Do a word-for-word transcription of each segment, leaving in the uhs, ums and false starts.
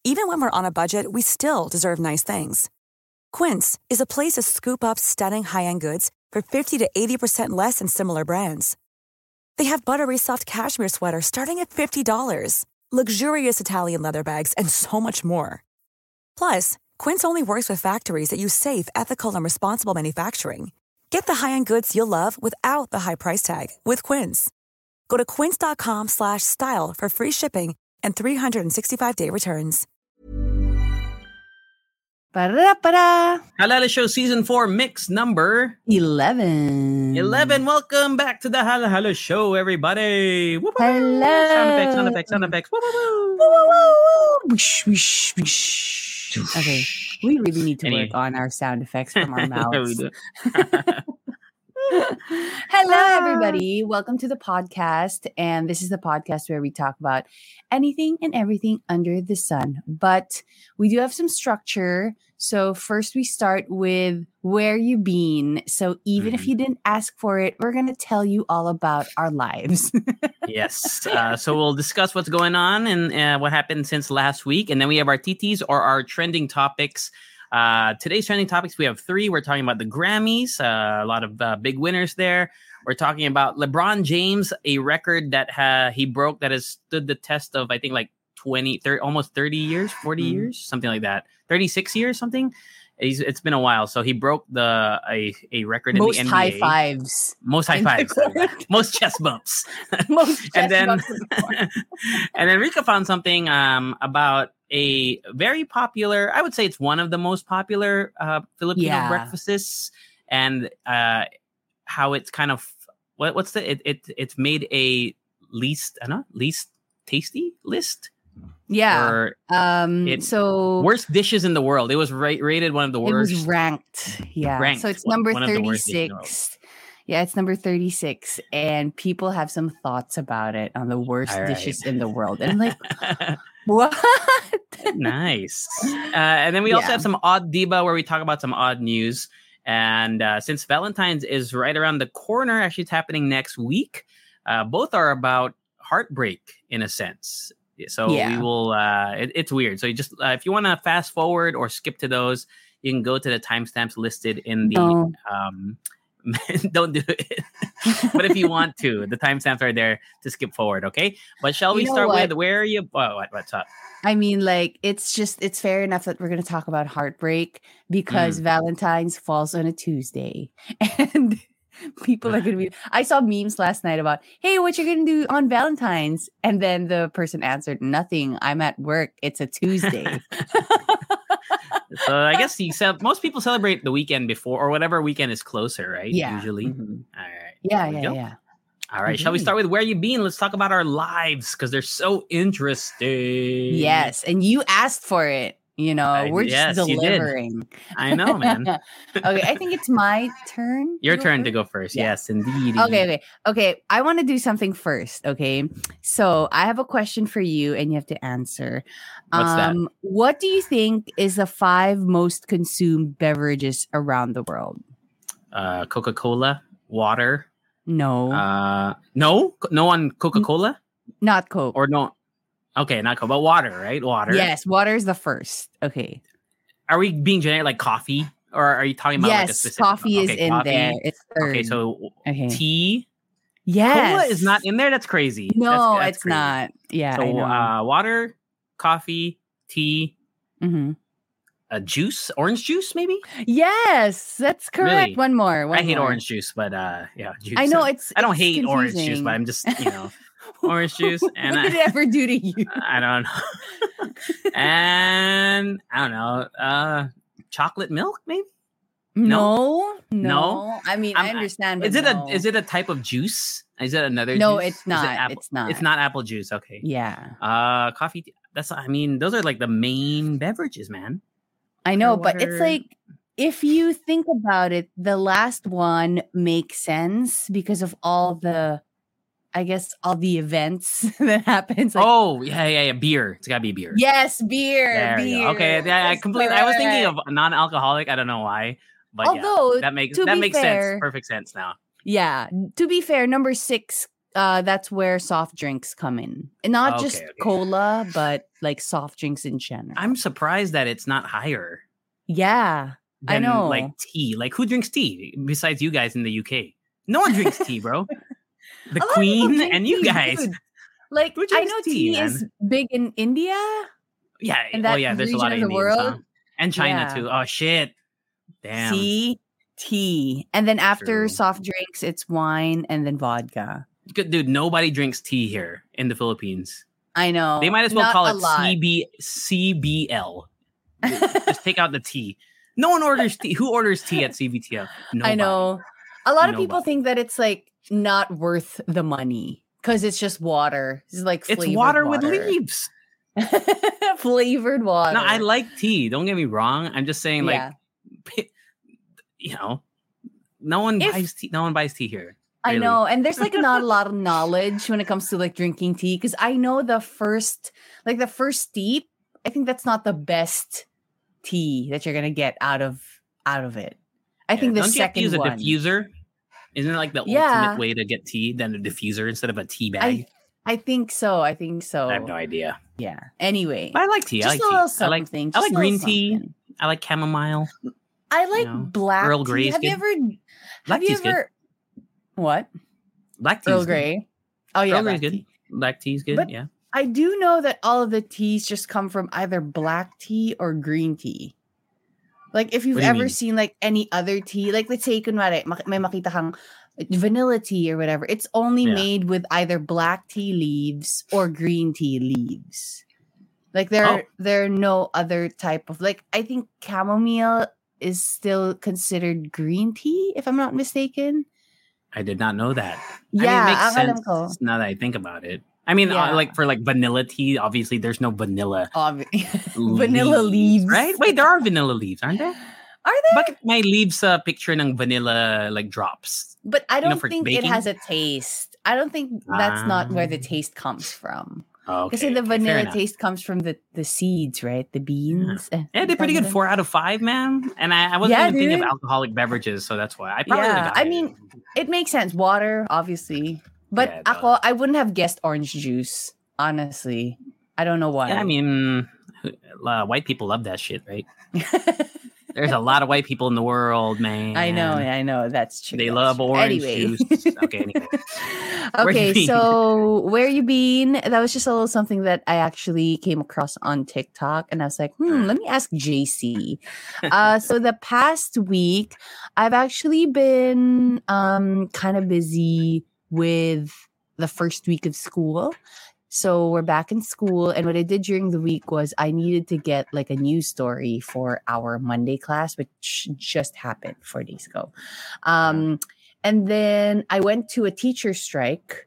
even when we're on a budget, we still deserve nice things. Quince is a place to scoop up stunning high-end goods for fifty to eighty percent less than similar brands. They have buttery soft cashmere sweaters starting at fifty dollars, luxurious Italian leather bags, and so much more. Plus, Quince only works with factories that use safe, ethical, and responsible manufacturing. Get the high-end goods you'll love without the high price tag with Quince. Go to quince.com slash style for free shipping and three sixty-five day returns. Para-para. Halala Show Season four Mix number eleven. eleven. Welcome back to the Halala Show, everybody. Woo-woo. Hello. Sound effects, sound effects, sound effects. Woo-woo. Woo-woo-woo. Wish, wish, wish. Okay, we really need to Any- work on our sound effects from our Yeah, we mouths. do. Hello, everybody. Welcome to the podcast. And this is the podcast where we talk about anything and everything under the sun. But we do have some structure. So first we start with where you been. So even if Mhm. you didn't ask for it, we're going to tell you all about our lives. Yes. Uh, so we'll discuss what's going on and uh, what happened since last week. And then we have our T Ts or our trending topics. Uh, today's trending topics, we have three. We're talking about the Grammys, uh, a lot of uh, big winners there. We're talking about LeBron James, a record that ha- he broke that has stood the test of, I think, like twenty, thirty, almost thirty years, forty Mhm. years, something like that. thirty-six years, something. He's, it's been a while. So he broke the a, a record in Most the N B A. high fives. Most high in the fives. court. Most chest bumps. Most and chest then bumps in the court. and then Rika found something um, about a very popular, I would say it's one of the most popular uh, Filipino Yeah. breakfasts, and uh, how it's kind of what what's the it, it it's made a least I don't know least tasty list Yeah. or Um. it- So worst dishes in the world. It was ra- rated one of the it worst. was ranked. Yeah. Ranked, So it's one- number one of the worst dishes in the world. thirty-six. Yeah, it's number thirty-six. And people have some thoughts about it on the worst All right. dishes in the world. And I'm like, what? Nice. Uh, and then we also Yeah. have some odd diva where we talk about some odd news. And uh, since Valentine's is right around the corner, actually it's happening next week. Uh, both are about heartbreak in a sense. So Yeah. we will. Uh, it, it's weird. So you just uh, if you want to fast forward or skip to those, you can go to the timestamps listed in the. No. Um, don't do it. But if you want to, the timestamps are there to skip forward. Okay. But shall we You know start what? with where are you? Oh, what, what's up? I mean, like, it's just, it's fair enough that we're going to talk about heartbreak because Mm. Valentine's falls on a Tuesday. And people are going to be, I saw memes last night about, hey, what you going to do on Valentine's? And then the person answered, nothing. I'm at work. It's a Tuesday. So I guess you ce- most people celebrate the weekend before or whatever weekend is closer, right? Yeah. Usually. Mhm. All right. Yeah, There we yeah, go. yeah. All right. Shall we Mhm. start with where you been? Let's talk about our lives because they're so interesting. Yes. And you asked for it. You know, I- we're just yes, you did. delivering. I know, man. Okay, I think it's my turn. Your go turn to first? go first. Yeah. Yes, indeed. Okay, okay, okay. I want to do something first. Okay, so I have a question for you, and you have to answer. What's that? Um, What do you think is the five most consumed beverages around the world? Uh, Coca-Cola, water. No, Uh, no, no on Coca-Cola not Coke. or no. Okay, not Coca, but water, right? Water. Yes, water is the first. Okay. Are we being generic like coffee, or are you talking about like a Yes, specific? coffee is okay, in coffee. there. It's third. Okay, so okay. tea. Yes. Cola is not in there. That's crazy. No, That's- that's it's crazy. not. Yeah, I So know. uh, water, coffee, tea, Mhm. uh, juice, orange juice, maybe. Yes, that's correct. Really? One more. One I hate more. orange juice, but uh, yeah, juice. I know uh, it's. I don't it's hate orange juice, confusing. but I'm just you know orange juice, and what did it I, ever do to you? I don't know. And I don't know. Uh, chocolate milk, maybe. No, no. No? I mean, I I'm- understand. Is but it no. a is it a type of juice? Is it another? No, juice? it's Is it not. apple- It's not. It's not apple juice. Okay. Yeah, Uh, coffee. tea- That's. I mean, those are like the main beverages, man. I know, Water, but it's water. like if you think about it, the last one makes sense because of all the, I guess, all the events that happens. Like, Oh yeah, yeah, yeah. Beer. It's gotta be beer. yes, beer, There we beer. go. Okay. Yeah, I That's completely. I was thinking correct. of non-alcoholic. I don't know why, but Although, yeah, that makes to that be makes fair- sense. Perfect sense now. Yeah, to be fair, number six uh, that's where soft drinks come in. And not Okay, just okay. cola, but like soft drinks in general. I'm surprised that it's not higher yeah, I than know. like tea. Like who drinks tea besides you guys in the U K? No one drinks tea, bro. The A lot of people Queen drink and you tea, guys. dude. Like Who I drinks know tea, tea, man? is big in India Yeah. and Oh that yeah, there's a region lot of of the Indians, huh? world. And China Yeah. too. Oh shit. Damn. See, tea, and then after True. soft drinks, it's wine and then vodka. Good dude, nobody drinks tea here in the Philippines. I know. They might as well Not call a it lot. C B C B L. Just take out the T. No one orders tea. Who orders tea at C B T L? Nobody. I know. A lot of people Nobody. think that it's like not worth the money because it's just water. It's like It's flavored water, water with leaves. flavored water. No, I like tea. Don't get me wrong. I'm just saying, like, Yeah. you know, no one If- buys tea. No one buys tea here. I really. know. And there's like not a lot of knowledge when it comes to like drinking tea because I know the first, like the first steep, I think that's not the best tea that you're gonna get out of out of it. I Yeah, think the don't you have to second use a one. diffuser? Isn't it like the Yeah. ultimate way to get tea than a diffuser instead of a tea bag? I I think so. I think so. I have no idea. Yeah. Anyway, But I like tea. I just like a little tea. I like something. I just like a green little tea. something. I like chamomile. I like know, black Earl tea. Grey is Have you good. ever? Black Have you tea's good. ever? What? Black tea. Earl Grey. Oh yeah, Earl Grey's black good. tea. Black tea's good. But- yeah. I do know that all of the teas just come from either black tea or green tea. Like if you've What do you ever mean? seen like any other tea, like let's say kunwari, mak- may makita kang vanilla tea or whatever, it's only Yeah. made with either black tea leaves or green tea leaves. Like there, Oh. there are no other type of like. I think chamomile is still considered green tea, if I'm not mistaken. I did not know that. Yeah, I mean, it makes ang alam sense ko. now that I think about it. I mean, Yeah. uh, like for like vanilla tea, obviously there's no vanilla Obvi- vanilla leaves, right? Wait, there are vanilla leaves, aren't there? Are there? Bakit may leaves uh, picture ng vanilla like drops? But I you know, don't for think it baking? has a taste. I don't think that's not where the Ah. taste comes from. Oh, okay, Kasi the okay, fair vanilla enough. taste comes from the, the seeds, right? The beans. Eh, Yeah, they're pretty good. tawag Four out of five, man. And I, I wasn't Yeah, even thinking dude. of alcoholic beverages, so that's why I probably Yeah, would've got I it. mean, It makes sense. Water, obviously. But Yeah, it ako, I wouldn't have guessed orange juice, honestly. I don't know why. yeah, I mean, uh, white people love that shit, right? There's a lot of white people in the world, man. I know, I know. That's true. They that's love true. orange Anyway. juice. Okay, anyway. Where you Okay, been? so where you been? That was just a little something that I actually came across on TikTok, and I was like, hmm, let me ask J C. Uh, so the past week, I've actually been um kind of busy with the first week of school. So we're back in school, and what I did during the week was I needed to get like a news story for our Monday class, which just happened four days ago. Um, and then I went to a teacher strike,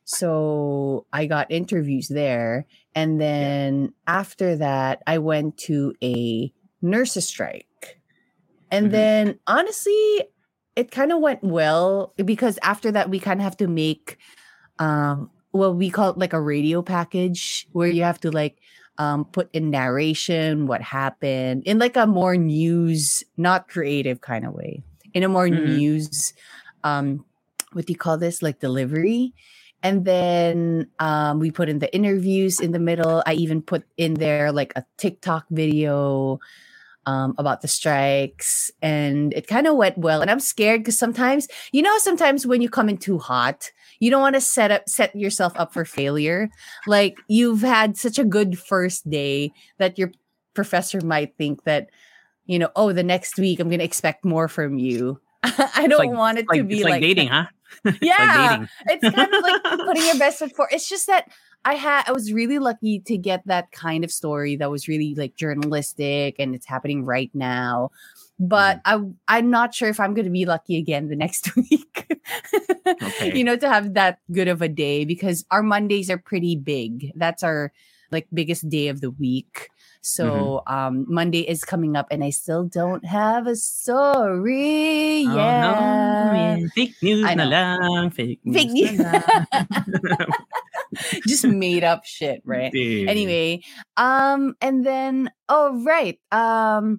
so I got interviews there. And then after that, I went to a nurses strike. And Mhm. then honestly, it kind of went well because after that, we kind of have to make um well, we call it like a radio package where you have to like um, put in narration, what happened in like a more news, not creative kind of way, in a more Mhm. news, um, what do you call this? Like delivery. And then um, we put in the interviews in the middle. I even put in there like a TikTok video um, about the strikes, and it kind of went well. And I'm scared because sometimes, you know, sometimes when you come in too hot, you don't want to set up set yourself up for failure. Like you've had such a good first day that your professor might think that, you know, oh, the next week I'm gonna expect more from you. I don't like- want it Like, to be it's like, like dating, huh? It's Yeah. like dating. it's kind of like putting your best foot forward. It's just that I had I was really lucky to get that kind of story that was really like journalistic and it's happening right now. But I I'm not sure if I'm gonna be lucky again the next week. Okay. You know, to have that good of a day because our Mondays are pretty big. That's our like biggest day of the week. So um Monday is coming up and I still don't have a story Oh, yet. no, man. Fake news I na know. lang. Fake news. Fake news. na lang. Just made up shit, right? Dude. Anyway, um, and then oh right, um,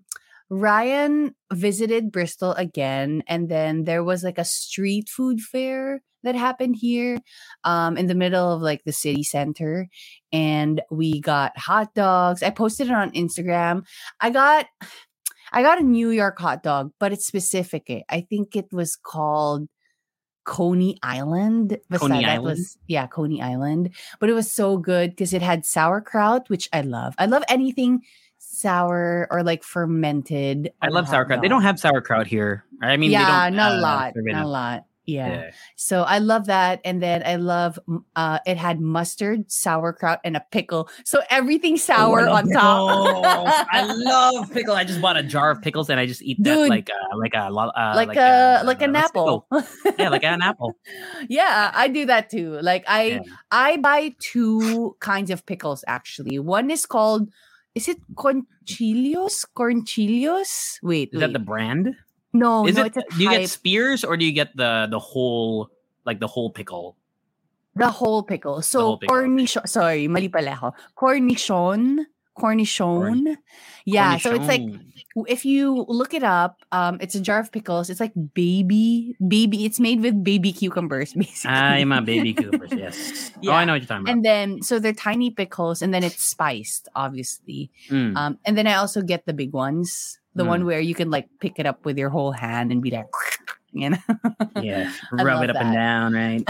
Ryan visited Bristol again, and then there was like a street food fair that happened here um, in the middle of like the city center. And we got hot dogs. I posted it on Instagram. I got I got a New York hot dog, but it's specific. Eh. I think it was called Coney Island. Basta, Coney that Island? was yeah, Coney Island. But it was so good because it had sauerkraut, which I love. I love anything sour or like fermented. I on a love hot sauerkraut. They dog. don't have sauerkraut here. I mean, yeah, they don't. not a uh, lot, serve it not a in- lot. Yeah. Yeah. So I love that, and then I love m- uh, it had mustard, sauerkraut, and a pickle. So everything sour Oh, I love on top. pickles. I love pickle. I just bought a jar of pickles and I just eat that Dude. like uh, like a lo- uh, like, a like an what's it apple. called? Yeah, like an apple. Yeah, I do that too. Like I Yeah. I buy two kinds of pickles actually. One is called is it Conchilios? Cornchilios? Wait, Is wait. that the brand? no, Is no, it? it's a Do you get type. spears or do you get the the whole like the whole pickle? The whole pickle. So whole pickle, okay. cornichon. Sorry, mali pala ako. Cornichon. Cornichon. Yeah. So it's like Cornichon. if you look it up, um, it's a jar of pickles. It's like baby, baby. It's made with baby cucumbers, basically. I'm a baby cucumbers. Yes. Oh, Yeah. I know what you're talking about. And then so they're tiny pickles, and then it's spiced, obviously. Mm. Um, and then I also get the big ones, the Mm. one where you can like pick it up with your whole hand and be like, you know. Yeah, I rub love it up and that. down, right?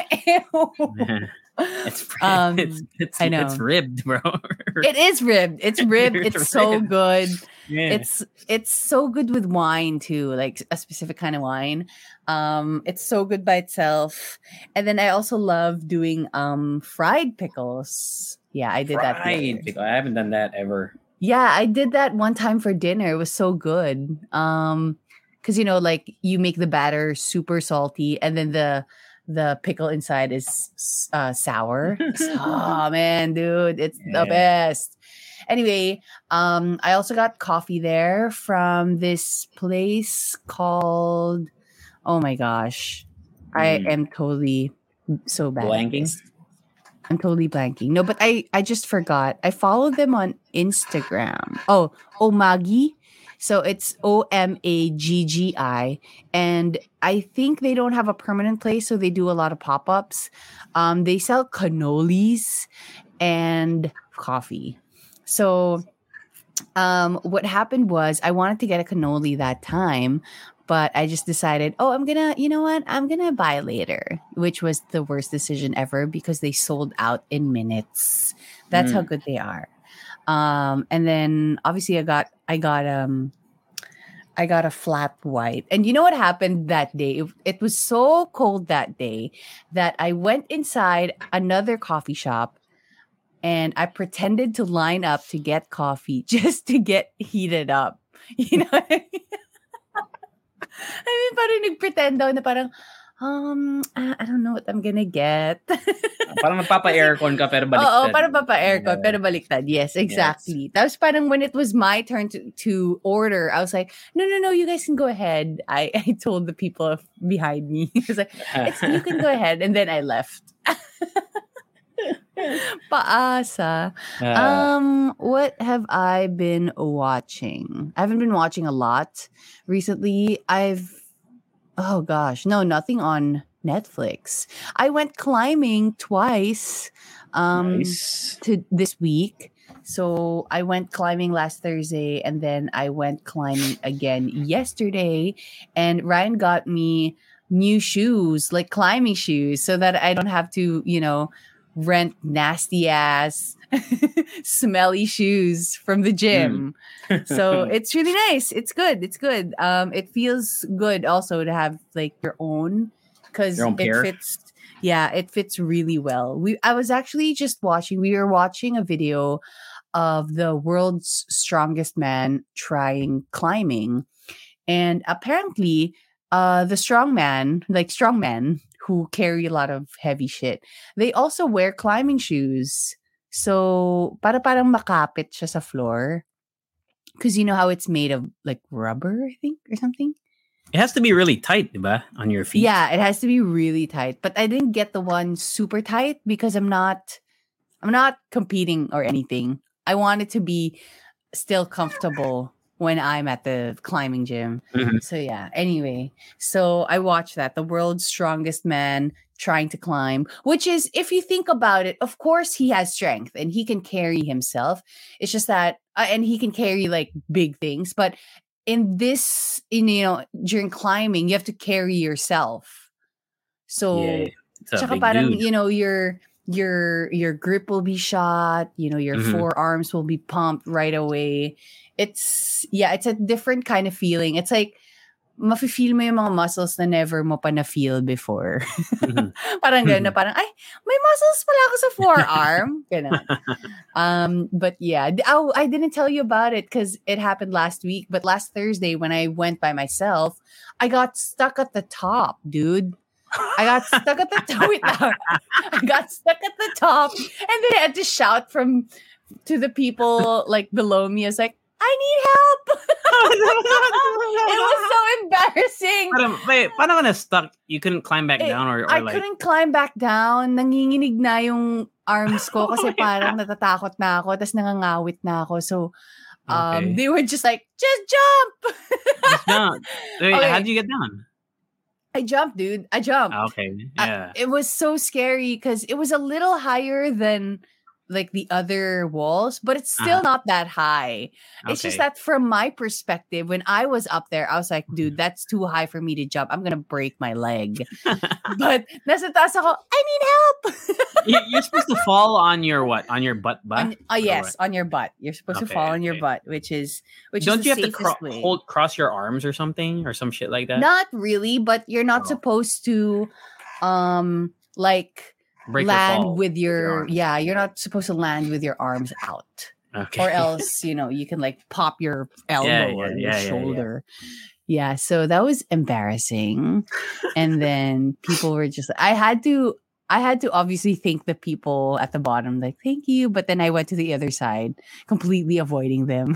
Ew. It's Um, it's it's, I know. it's ribbed, bro. It is ribbed. It's ribbed. It's It's so ribbed. good. Yeah. It's it's so good with wine too, like a specific kind of wine. Um, it's so good by itself. And then I also love doing um fried pickles. Yeah, I did that. the other Fried day. pickle. I haven't done that ever. Yeah, I did that one time for dinner. It was so good. Um, because you know, like you make the batter super salty, and then the the pickle inside is uh, sour. Oh man, dude, it's Yeah. the best. Anyway, um, I also got coffee there from this place called. Oh my gosh, I Mm. am totally so bad. at Blanking? this. I'm totally blanking. No, but I I just forgot. I followed them on Instagram. Oh, Omagi. So it's O M A G G I. And I think they don't have a permanent place, so they do a lot of pop-ups. Um, they sell cannolis and coffee. So um, what happened was I wanted to get a cannoli that time, but I just decided, oh, I'm gonna, you know what? I'm gonna buy later, which was the worst decision ever because they sold out in minutes. That's how Mm. good they are. Um, and then obviously I got, I got, um, I got a flat white. And you know what happened that day? It, it was so cold that day that I went inside another coffee shop and I pretended to line up to get coffee just to get heated up. You know what I mean? I mean, parang nagpretend daw na parang, um, I I don't know what I'm gonna get. Parang magpapa-aircon ka pero Oo, baliktad. parang papa-aircon, Yeah. pero baliktad. Yes, exactly. Tapos parang when it was my turn to, to order, I was like, no, no, no, you guys can go ahead. I, I told the people behind me. I was like, it's, you can go ahead. And then I left. Paasa. Uh, Um, what have I been watching? I haven't been watching a lot recently. I've oh gosh, no, nothing on Netflix. I went climbing twice um nice. to this week. So I went climbing last Thursday and then I went climbing again yesterday, and Ryan got me new shoes, like climbing shoes, so that I don't have to, you know, rent nasty ass smelly shoes from the gym. So it's really nice. It's good. It's good. Um it feels good also to have like your own, because Your own it pair? fits yeah, it fits really well. We I was actually just watching we were watching a video of the world's strongest man trying climbing. And apparently uh the strong man, like strong men who carry a lot of heavy shit, they also wear climbing shoes. So para parang makapit siya sa floor. Because you know how it's made of like rubber, I think, or something. It has to be really tight, diba? On your feet. Yeah, it has to be really tight. But I didn't get the one super tight because I'm not I'm not competing or anything. I want it to be still comfortable when I'm at the climbing gym. Mhm. So yeah. Anyway, so I watched that. The world's strongest man trying to climb, which is, if you think about it, of course he has strength and he can carry himself. It's just that, uh, and he can carry like big things. But in this, in you know, during climbing, you have to carry yourself. So, Yeah, it's a tsaka big parang, dude. you know, your your your grip will be shot. You know, your Mhm. forearms will be pumped right away. It's yeah, it's a different kind of feeling. It's like mafe-feel mo yung mga muscles na never mo pa na-feel before. Mhm. Parang gano'n na parang, ay, may muscles pala ako sa forearm. Gano'n. Um, but yeah, d- oh, I didn't tell you about it because it happened last week. But last Thursday when I went by myself, I got stuck at the top, dude. I got stuck at the top. Wait lang. I got stuck at the top, and then I had to shout from to the people like below me. I was like, I need help. It was so embarrassing. Parang, wait, paano ka na stuck? You couldn't climb back Eh, down or, or I like... couldn't climb back down. Nanginginig na yung arms ko kasi Oh, yeah. parang natatakot na ako. Tapos nangangawit na ako. So, um, Okay. they were just like, just jump. Just jump. Wait, Okay. how'd you get down? I jumped, dude. I jumped. Ah, okay, I- yeah. it was so scary because it was a little higher than like the other walls, but it's still Uh-huh. not that high. It's just Okay. that from my perspective, when I was up there, I was like, dude, that's too high for me to jump. I'm gonna break my leg. But nasa taas ako, I need help. You- You're supposed to fall on your what? On your butt, butt? On, oh Or yes, what? on your butt. You're supposed to Okay, fall on your okay. butt, which is which Don't is you the have to safest cro- way. hold cross your arms or something or some shit like that? Not really, but you're not Oh. supposed to um like Break or land fall with your arms. yeah, you're not supposed to land with your arms out. Okay. Or else, you know, you can like pop your elbow Yeah, or yeah, your yeah, yeah, yeah. shoulder. Yeah, so that was embarrassing. And then people were just I had to I had to obviously thank the people at the bottom, like, thank you. But then I went to the other side, completely avoiding them.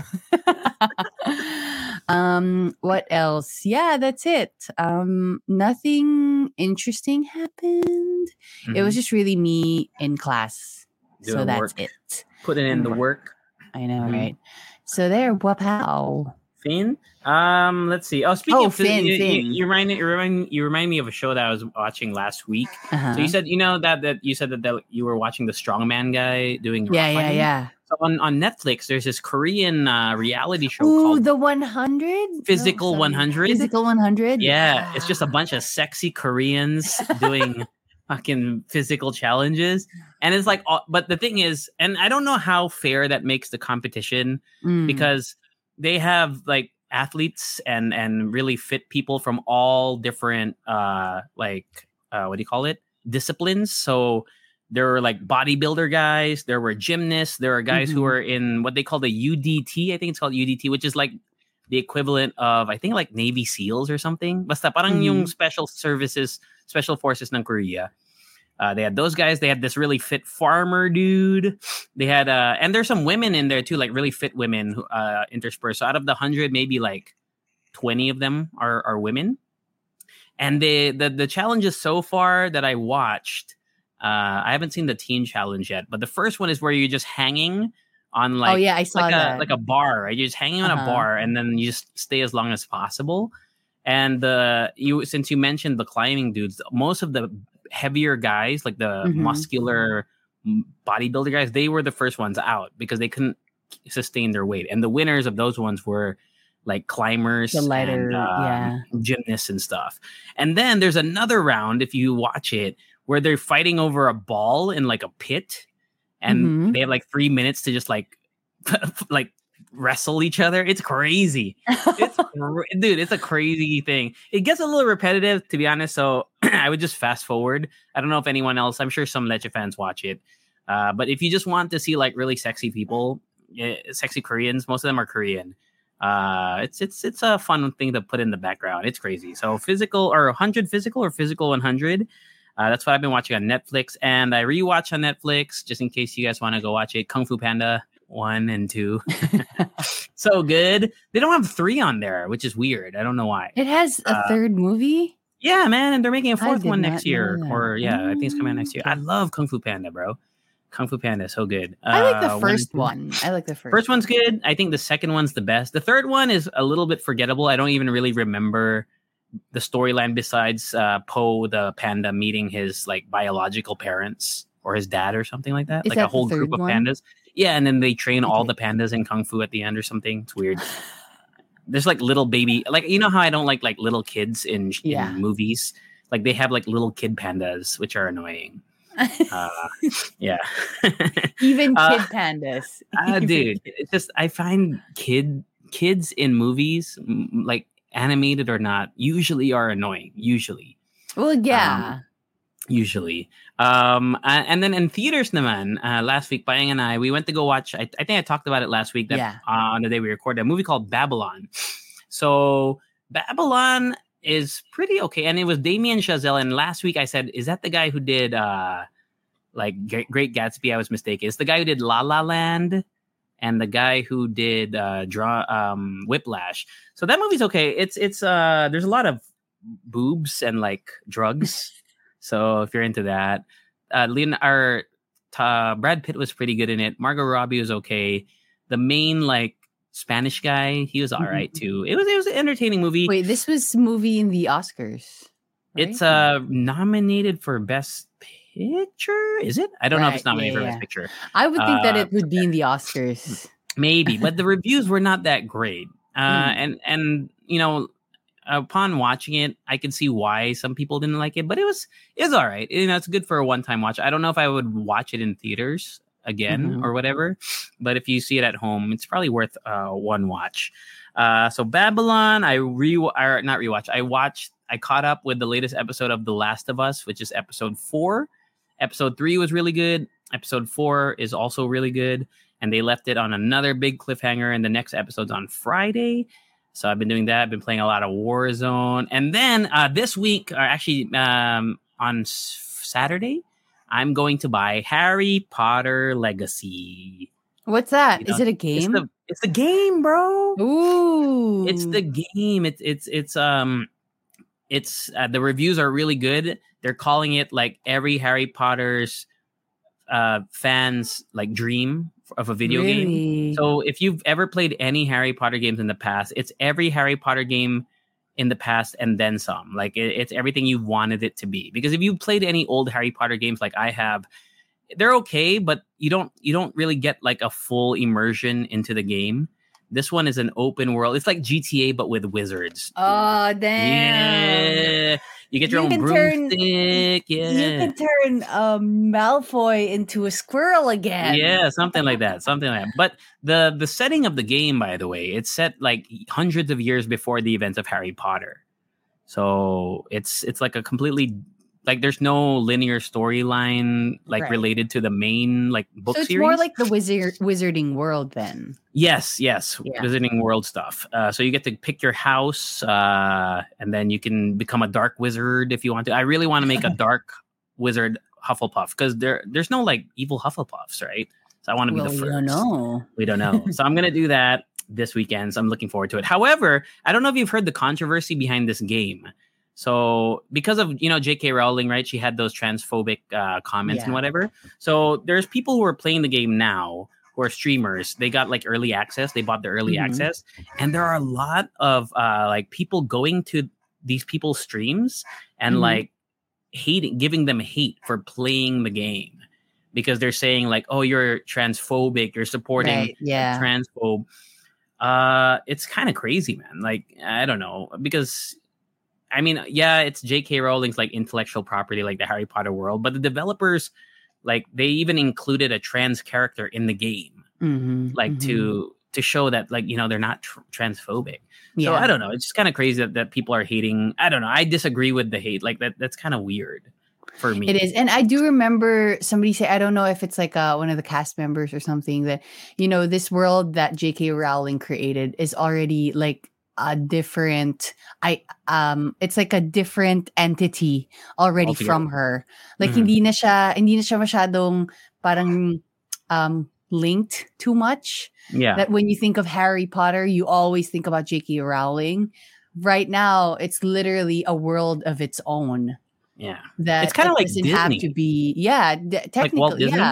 um, what else? Yeah, that's it. Um, nothing interesting happened. It was Mhm. just really me in class. so Doing that's work. it. Putting in the work. I know, Mhm. right? So there, wow. Finn. Um, let's see. Oh, speaking Oh, of Finn, Finn, you, you, Finn. you remind you remind you remind me of a show that I was watching last week. Uh-huh. So you said you know that that you said that, that you were watching the strongman guy doing yeah, rock yeah, climbing? yeah. So on, on Netflix, there's this Korean uh, reality show Ooh, called the one hundred? Physical sorry. one hundred? Physical one hundred? Yeah, it's just a bunch of sexy Koreans doing fucking physical challenges, and it's like, all- but the thing is, and I don't know how fair that makes the competition Mm. because they have like athletes and and really fit people from all different uh like uh what do you call it disciplines. So there were like bodybuilder guys, there were gymnasts, there are guys who Mhm. are in what they call the U D T. I think it's called U D T, which is like the equivalent of I think like Navy SEALs or something. Basta parang yung Mhm. special services, special forces ng Korea. Uh, they had those guys. They had this really fit farmer dude. They had, uh, and there's some women in there too, like really fit women who, uh, interspersed. So out of the hundred, maybe like twenty of them are are women. And the the the challenges so far that I watched, uh, I haven't seen the teen challenge yet, but the first one is where you're just hanging on like oh, yeah, I saw like that. a like a bar, right? You're just hanging on a Uh-huh. bar, and then you just stay as long as possible. And the you since you mentioned the climbing dudes, most of the heavier guys, like the Mhm. muscular m- bodybuilder guys, they were the first ones out because they couldn't sustain their weight. And the winners of those ones were like climbers The lighter, and um, yeah. gymnasts and stuff. And then there's another round, if you watch it, where they're fighting over a ball in like a pit, and Mhm. they have like three minutes to just like like wrestle each other. It's crazy. It's cra- dude, it's a crazy thing. It gets a little repetitive, to be honest. So I would just fast forward. I don't know if anyone else. I'm sure some Leche fans watch it. Uh, but if you just want to see like really sexy people, eh, sexy Koreans, most of them are Korean. Uh, it's it's it's a fun thing to put in the background. It's crazy. So physical or one hundred physical or physical one hundred. Uh, that's what I've been watching on Netflix, and I rewatch on Netflix just in case you guys want to go watch it. Kung Fu Panda one and two, so good. They don't have three on there, which is weird. I don't know why. It has a Uh, third movie? Yeah, man, and they're making a I fourth did one not next year, know that. or yeah, I think it's coming out next year. I Okay. love Kung Fu Panda, bro. Kung Fu Panda, so good. I like the Uh, first one. one. I like the first. First one's good. I think the second one's the best. The third one is a little bit forgettable. I don't even really remember the storyline besides uh, Po the panda meeting his like biological parents or his dad or something like that. Is like that a whole the group third of one? pandas. Yeah, and then they train all Okay. the pandas in Kung Fu at the end or something. It's weird. There's like little baby, like you know how I don't like like little kids in Yeah. in movies. Like they have like little kid pandas, which are annoying. Uh, yeah. Even Uh, kid pandas. uh, dude, it's just I find kid kids in movies, m- like animated or not, usually are annoying. Usually, Well, yeah. usually. Um, uh, and then in theaters, naman, uh, last week, Bayang and I, we went to go watch. I, I think I talked about it last week. That Yeah. uh, on the day we recorded a movie called Babylon. So Babylon is pretty okay, and it was Damien Chazelle. And last week I said, is that the guy who did uh, like Great, Great Gatsby? I was mistaken. It's the guy who did La La Land and the guy who did uh, draw um, Whiplash. So that movie's okay. It's it's uh, there's a lot of boobs and like drugs. So if you're into that, uh, Leon or uh, Brad Pitt was pretty good in it. Margot Robbie was okay. The main like Spanish guy, he was all Mhm. right too. It was it was an entertaining movie. Wait, this was movie in the Oscars. right? It's uh nominated for Best Picture. Is it? I don't know if it's Right, nominated yeah, for yeah. Best Picture. I would think that uh, it would be in the Oscars. Maybe, but the reviews were not that great. Uh, Mm. and and you know, upon watching it, I can see why some people didn't like it. But it was it was all right. You know, it's good for a one time watch. I don't know if I would watch it in theaters again Mhm. or whatever. But if you see it at home, it's probably worth uh, one watch. Uh, so Babylon, I re or not rewatch. I watched. I caught up with the latest episode of The Last of Us, which is episode four. Episode three was really good. Episode four is also really good. And they left it on another big cliffhanger. And the next episode's on Friday. So I've been doing that. I've been playing a lot of Warzone. And then uh, this week, or actually um, on s- Saturday, I'm going to buy Harry Potter Legacy. What's that? You Is know, it a It's game? the it's the game, bro. Ooh. It's the game. It's it's it's um it's uh, the reviews are really good. They're calling it like every Harry Potter's uh fans like dream of a video game. Really? So if you've ever played any Harry Potter games in the past, it's every Harry Potter game in the past and then some. Like it, it's everything you wanted it to be. Because if you played any old Harry Potter games like I have, they're okay, but you don't you don't really get like a full immersion into the game. This one is an open world. It's like G T A but with wizards. Oh, damn. Yeah, you get your You own can turn- broomstick. Yeah, You can turn um, Malfoy into a squirrel again. yeah, something like that, something like that. But the the setting of the game, by the way, it's set like hundreds of years before the events of Harry Potter. So it's it's like a completely like there's no linear storyline like Right. related to the main like book So it's series. more like the wizard wizarding world then. Yes, yes, Yeah. Wizarding World stuff. Uh, so you get to pick your house, uh, and then you can become a dark wizard if you want to. I really want to make a dark wizard Hufflepuff because there, there's no like evil Hufflepuffs, right? So I want to be Well, the you first. don't know. We don't know. So I'm gonna do that this weekend. So I'm looking forward to it. However, I don't know if you've heard the controversy behind this game. So because of you know J K Rowling, right? She had those transphobic uh, comments and Yeah. whatever. So there's people who are playing the game now who are streamers. They got like early access. They bought the early Mhm. access, and there are a lot of uh, like people going to these people's streams and Mhm. like hating, giving them hate for playing the game because they're saying like, "Oh, you're transphobic. You're supporting." Right, yeah. transphobe. Uh, it's kind of crazy, man. Like, I don't know, because I mean, yeah, it's J K Rowling's like intellectual property, like the Harry Potter world, but the developers, like, they even included a trans character in the game, Mhm, like mhm. to to show that, like, you know, they're not tr- transphobic. Yeah. So I don't know. It's just kind of crazy that, that people are hating. I don't know. I disagree with the hate. Like that. That's kind of weird for me. It is. And I do remember somebody say, I don't know if it's like uh, one of the cast members or something, that, you know, this world that J K Rowling created is already like a different, I um, it's like a different entity already Altogether. from her. Like Mhm. hindi na siya, hindi na siya masyadong parang um, linked too much. Yeah. That when you think of Harry Potter, you always think about J K Rowling. Right now, it's literally a world of its own. Yeah. That It's kinda it like doesn't have Disney. to be, yeah, d- technically, Walt Disney? yeah,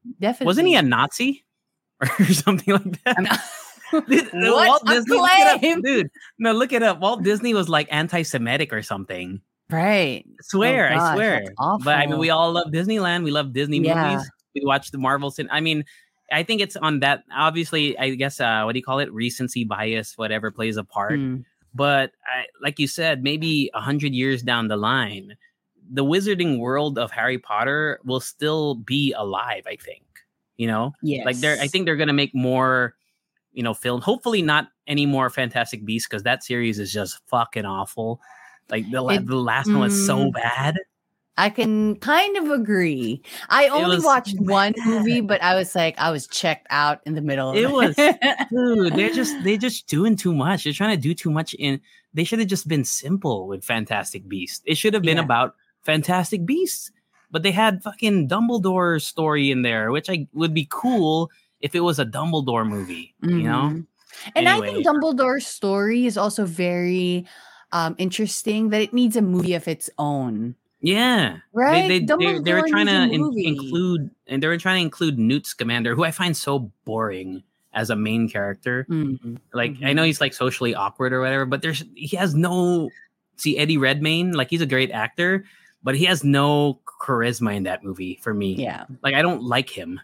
definitely. Wasn't he a Nazi or something like that? I'm not- Dude, What Walt a Disney, look it up, claim! dude. No, look it up. Walt Disney was like anti-Semitic or something. Right. I swear, Oh, I gosh, swear. that's awful. But I mean, we all love Disneyland. We love Disney Yeah. movies. We watch the Marvel. Cin- I mean, I think it's on that. Obviously, I guess uh, what do you call it? Recency bias, whatever plays a part. Mm. But I, like you said, maybe a hundred years down the line, the wizarding world of Harry Potter will still be alive. I think. You know, Yes. like they're. I think they're gonna make more. You know, film. Hopefully, not any more Fantastic Beasts because that series is just fucking awful. Like the, la- It- the last one was so mm. bad. I can kind of agree. I only was watched so one bad. movie, but I was like, I was checked out in the middle of It it. was, dude. They're just they're just doing too much. They're trying to do too much. In they should have just been simple with Fantastic Beasts. It should have been Yeah. about Fantastic Beasts, but they had fucking Dumbledore's story in there, which I would be cool if it was a Dumbledore movie. You know, Mhm. And I Anyway. think Dumbledore's story is also very um, interesting that it needs a movie of its own. yeah, Right? They, they, they, they were Dumbledore trying to needs a in- movie. include, and they were trying to include Newt Scamander, who I find so boring as a main character. Mhm. Like I Mhm. know he's like socially awkward or whatever, but there's he has no. See Eddie Redmayne, like he's a great actor, but he has no charisma in that movie for me. Yeah. Like I don't like him.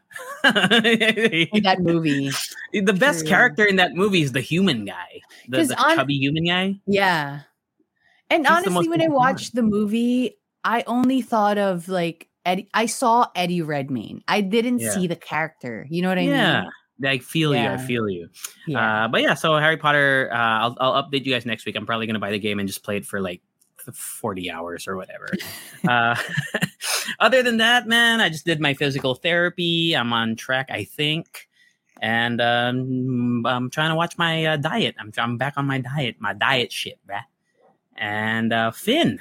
In that movie. The best True. character in that movie is the human guy, the, 'Cause the on- chubby human guy. Yeah. And He's the honestly, most when I important watched the movie, I only thought of like Eddie. I saw Eddie Redmayne. I didn't Yeah. see the character. You know what I Yeah, mean? I feel you. I Yeah. feel you. Yeah. Uh, but yeah, so Harry Potter. Uh, I'll I'll update you guys next week. I'm probably gonna buy the game and just play it for like forty hours or whatever. uh, other than that, man, I just did my physical therapy. I'm on track, I think, and um, I'm trying to watch my uh, diet. I'm I'm back on my diet, my diet shit, bruh. And uh, Finn,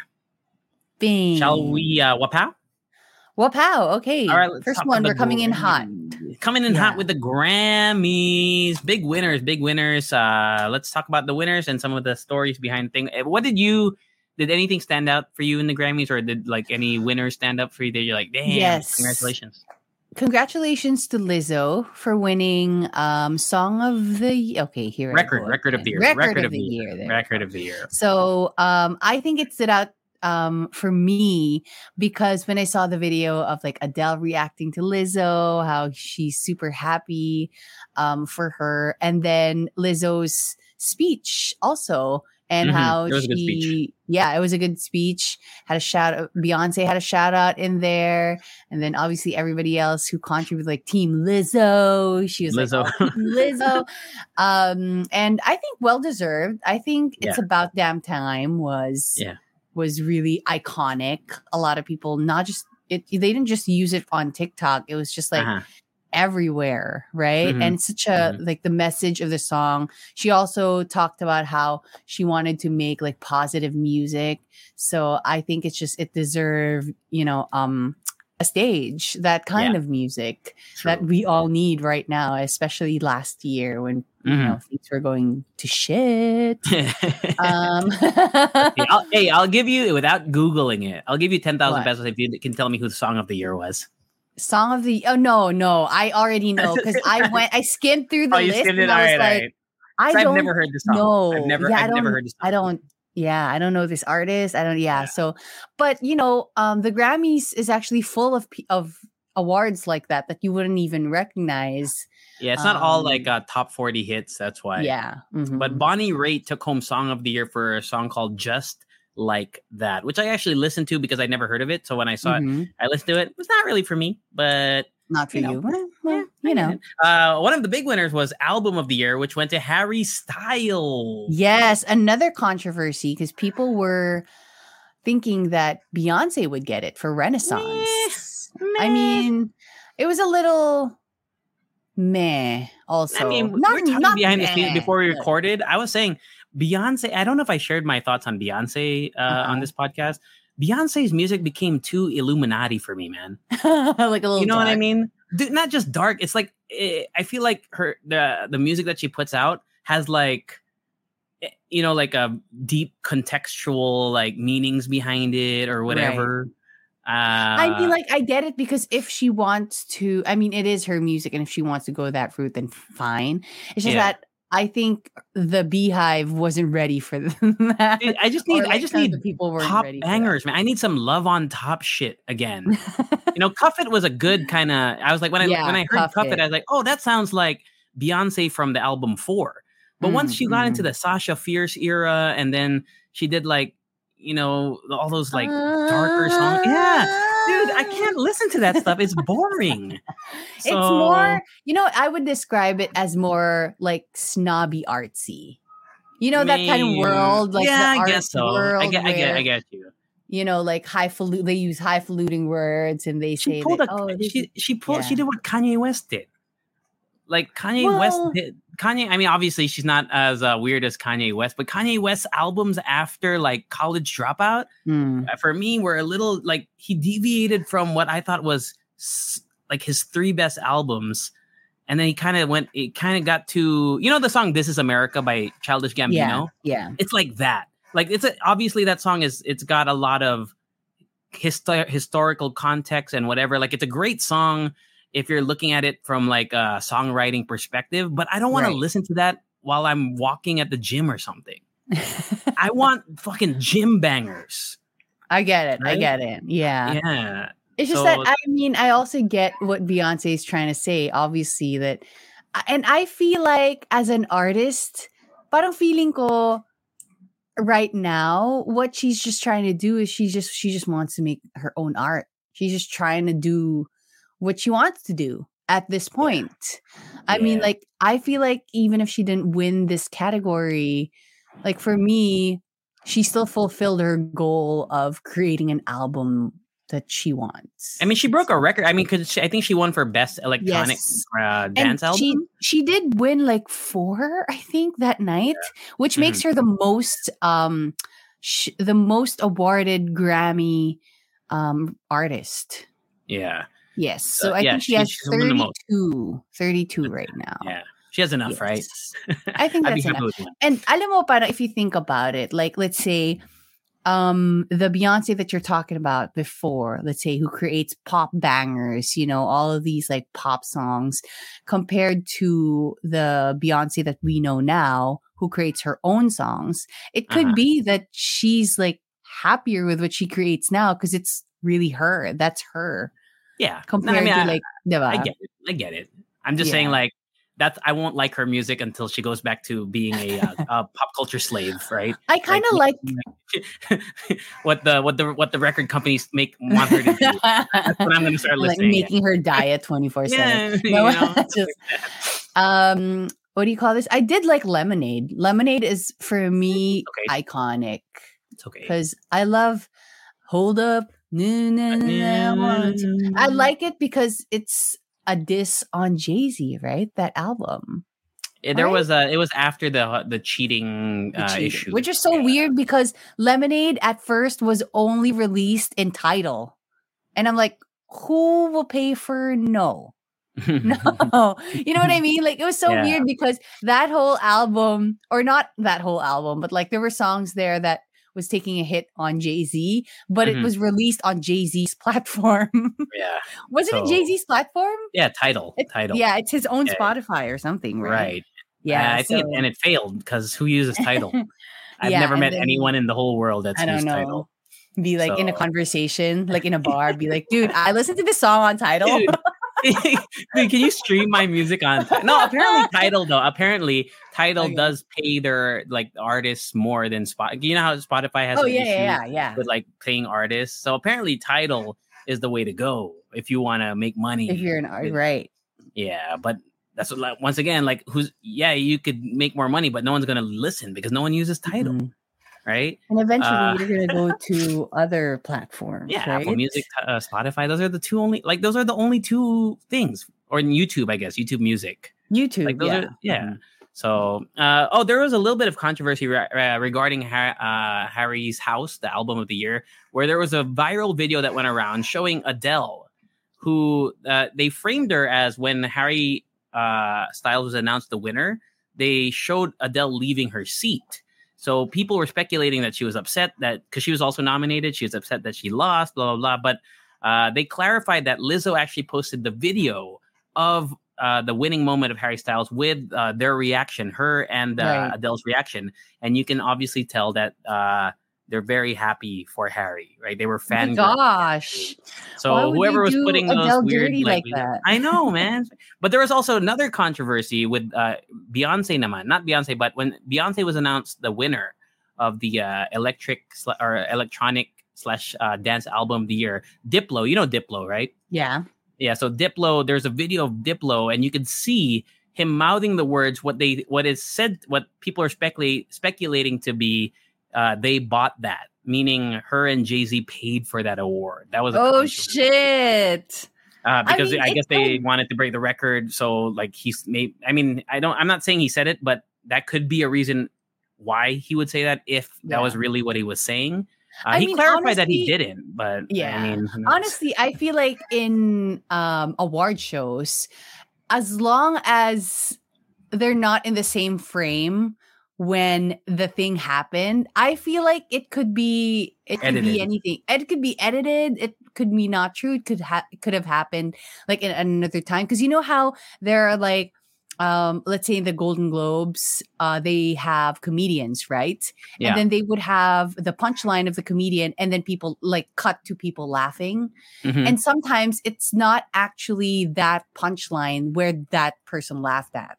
Bing. shall we uh, wapow? Wapow. Okay. All right, let's First talk one, about we're the coming in hot. Gram- Coming in Yeah. hot with the Grammys. Big winners, big winners. Uh, let's talk about the winners and some of the stories behind things. What did you, did anything stand out for you in the Grammys, or did like any winners stand up for you that you're like, damn, Yes. congratulations? Congratulations to Lizzo for winning um Song of the Okay, here I Record, go record of again. the year. Record, of the year. there. Record of the year. So um I think it stood out um for me because when I saw the video of like Adele reacting to Lizzo, how she's super happy um for her, and then Lizzo's speech also, and Mhm. how It was a good she speech. yeah, it was a good speech. Had a shout out, Beyonce had a shout out in there, and then obviously everybody else who contributed, like Team Lizzo. She was Lizzo. like, oh, Team Lizzo. Um, and I think well deserved. I think it's Yeah. about damn time was Yeah. was really iconic. A lot of people not just it they didn't just use it on TikTok. It was just like Uh-huh. everywhere, right? Mhm. And it's such a Mhm. like the message of the song. She also talked about how she wanted to make like positive music. So I think it's just it deserved, you know, um a stage, that kind Yeah. of music True. that we all need right now, especially last year when you Mhm. know things were going to shit. Um Hey, I'll, hey, I'll give you, without Googling it, I'll give you ten thousand What? pesos if you can tell me who the song of the year was. Song of the oh no no I already know because I went I skimmed through the Oh, you list skimmed it? and I was Alright, like alright. I 'Cause don't I've never heard this song. know I've never, yeah, I I've never don't- heard this song. I don't yeah I don't know this artist I don't yeah, Yeah. so but you know um the Grammys is actually full of pe- of awards like that that you wouldn't even recognize. Yeah, it's not all Um, like uh, top forty hits. That's why. Yeah, mhm. But Bonnie Raitt took home Song of the Year for a song called Just Like That, which I actually listened to because I'd never heard of it. So when I saw it, Mhm. I listened to it. It was not really for me, but Not for you know, you, Well, well, yeah, I you get know. it. Uh, one of the big winners was Album of the Year, which went to Harry Styles. Yes, another controversy because people were thinking that Beyonce would get it for Renaissance. I Meh. mean, it was a little meh. Also, I mean, not, we're talking not behind the meh, scenes before we but- recorded. I was saying Beyonce. I don't know if I shared my thoughts on Beyonce uh, Uh-huh. on this podcast. Beyonce's music became too Illuminati for me, man. like a little. You know what I dark. mean? Dude, not just dark. It's like eh, I feel like her the the music that she puts out has like eh, you know like a deep contextual like meanings behind it or whatever. I mean, like, I get it because if she wants to, I mean, it is her music, and if she wants to go that route, then fine. It's just Yeah. that I think the Beehive wasn't ready for that. Dude, I just need, Or, like, I just some of need the people weren't pop ready for bangers, man. I need some Love on Top shit again. You know, Cuff It was a good kind of. I was like, when I Yeah, when I heard Cuff Cuff It, It. I was like, oh, that sounds like Beyonce from the album Four. But once she got Mm, into the Sasha Fierce era, and then she did like, you know, all those like darker songs. Yeah, dude, I can't listen to that stuff. It's boring. It's So, more, you know, I would describe it as more like snobby artsy. You know, that kind of maybe- world, like yeah, the I art guess so. world I get, I get, I where, get you. you know, like highfalutin, they use highfalutin words and they She say pulled that, a, oh, this she is, she pulled, she yeah. did what Kanye West did. Like Kanye West Well- did. Kanye, I mean, obviously she's not as uh, weird as Kanye West, but Kanye West's albums after like College Dropout, Hmm. uh, for me, were a little like he deviated from what I thought was s- like his three best albums. And then he kind of went, it kind of got to, you know, the song This Is America by Childish Gambino? Yeah, yeah. It's like that. Like it's a, obviously that song is, it's got a lot of histo- historical context and whatever. Like it's a great song if you're looking at it from like a songwriting perspective, but I don't want Right. to listen to that while I'm walking at the gym or something. I want fucking gym bangers. I get it. I Right? get it. Yeah. Yeah. It's just So- that, I mean, I also get what Beyonce is trying to say, obviously, that, and I feel like as an artist, parang feeling ko right now, what she's just trying to do is she just, she just wants to make her own art. She's just trying to do what she wants to do at this point. I mean, Yeah. like, I feel like even if she didn't win this category, like for me, she still fulfilled her goal of creating an album that she wants. I mean, she broke a record. I mean, because I think she won for best electronic Yes. uh, dance and album. she she did win like four, I think, that night, which Mm-hmm. makes her the most um sh- the most awarded Grammy um artist. Yeah. Yes. So Uh, I yeah, think she, she- has she's won the most. thirty-two, thirty-two right now. Yeah. She has enough, right? Yes. I think I'd be that's happy enough. with one. And alam mo, parang if you think about it, like let's say um the Beyonce that you're talking about before, let's say, who creates pop bangers, you know, all of these like pop songs, compared to the Beyonce that we know now, who creates her own songs, it could Uh-huh. be that she's like happier with what she creates now because it's really her. That's her. Yeah. No, Compared I mean, to I, like, diba? I get it. I get it. I'm just saying, Yeah. like, that's I won't like her music until she goes back to being a, uh, a pop culture slave, right? I kind of like, what the what the what the record companies make want her to do. That's what I'm going to start like listening. making her diet twenty-four yeah, seven. you No, know, just, um, what do you call this? I did like Lemonade. Lemonade is for me Okay. iconic it's okay. because I love Hold Up. No, no, no, no, one, two. I like it because it's a diss on Jay-Z, right? That album. Eh, there right? was a. It was after the the cheating, The uh, cheating, issue, which is so Yeah. weird because Lemonade at first was only released in Tidal. And I'm like, who will pay for no? No, you know what I mean? Like it was so Yeah. weird because that whole album, or not that whole album, but like there were songs there that was taking a hit on Jay-Z, but Mhm. it was released on Jay-Z's platform. yeah, Was it So- Jay-Z's platform? yeah. Title, It- title, Yeah, it's his own Yeah. Spotify or something, right? right. Yeah, Uh, I think, so- it, and it failed because who uses title? I've Yeah, never and met then- anyone in the whole world that's I don't used know. title. Be like in a So- conversation, like in a bar, be like, dude, I listened to this song on Tidal. Dude, Dude, can you stream my music on? Ti- No, apparently Title though. Apparently Title Okay. does pay their like artists more than Spot. You know how Spotify has Oh an yeah, issue yeah, yeah, yeah. with like paying artists. So apparently Title is the way to go if you want to make money. If you're an art, with- right? yeah, but that's what, like, once again, like who's yeah, you could make more money, but no one's gonna listen because no one uses Title, Mhm. right? And eventually, Uh, you're gonna go to other platforms. Yeah, right? Apple Music, uh, Spotify. Those are the two only like those are the only two things. Or in YouTube, I guess YouTube Music. YouTube. Like those yeah, are, yeah. Mhm. So, uh, oh, there was a little bit of controversy re- uh, regarding ha- uh, Harry's House, the album of the year, where there was a viral video that went around showing Adele, who uh, they framed her as when Harry uh, Styles was announced the winner. They showed Adele leaving her seat. So people were speculating that she was upset that because she was also nominated, she was upset that she lost, blah blah blah. But uh, they clarified that Lizzo actually posted the video of uh, the winning moment of Harry Styles with uh, their reaction, her and uh, Right. Adele's reaction. And you can obviously tell that uh, they're very happy for Harry, right? They were Oh my fangirling. gosh. So Why would whoever they was do putting those Adele weird, dirty like videos- that? I know, man. But there was also another controversy with uh, Beyonce naman, not Beyonce, but when Beyonce was announced the winner of the uh, electric sl- or electronic slash uh, dance album of the year, Diplo. You know Diplo, right? Yeah. Yeah. So Diplo, there's a video of Diplo, and you can see him mouthing the words what they what is said, what people are speculate speculating to be. Uh, they bought that, meaning her and Jay-Z paid for that award. That was a Oh controversy. shit. Uh, I because I, mean, guess it they could- wanted to break the record. So like he's made. I mean, I don't. I'm not saying he said it, but that could be a reason why he would say that if that Yeah. was really what he was saying. Uh, I he mean, clarified that he honestly- didn't, but Yeah. I mean, who knows? Honestly, I feel like in um award shows, as long as they're not in the same frame when the thing happened, I feel like it could be it could Edited. be anything. It could be edited. It could be not true. It could ha- it could have happened like in another time, because you know how there are like um let's say in the Golden Globes, uh they have comedians, right? Yeah. And then they would have the punchline of the comedian, and then people like cut to people laughing. Mhm. And sometimes it's not actually that punchline where that person laughed at.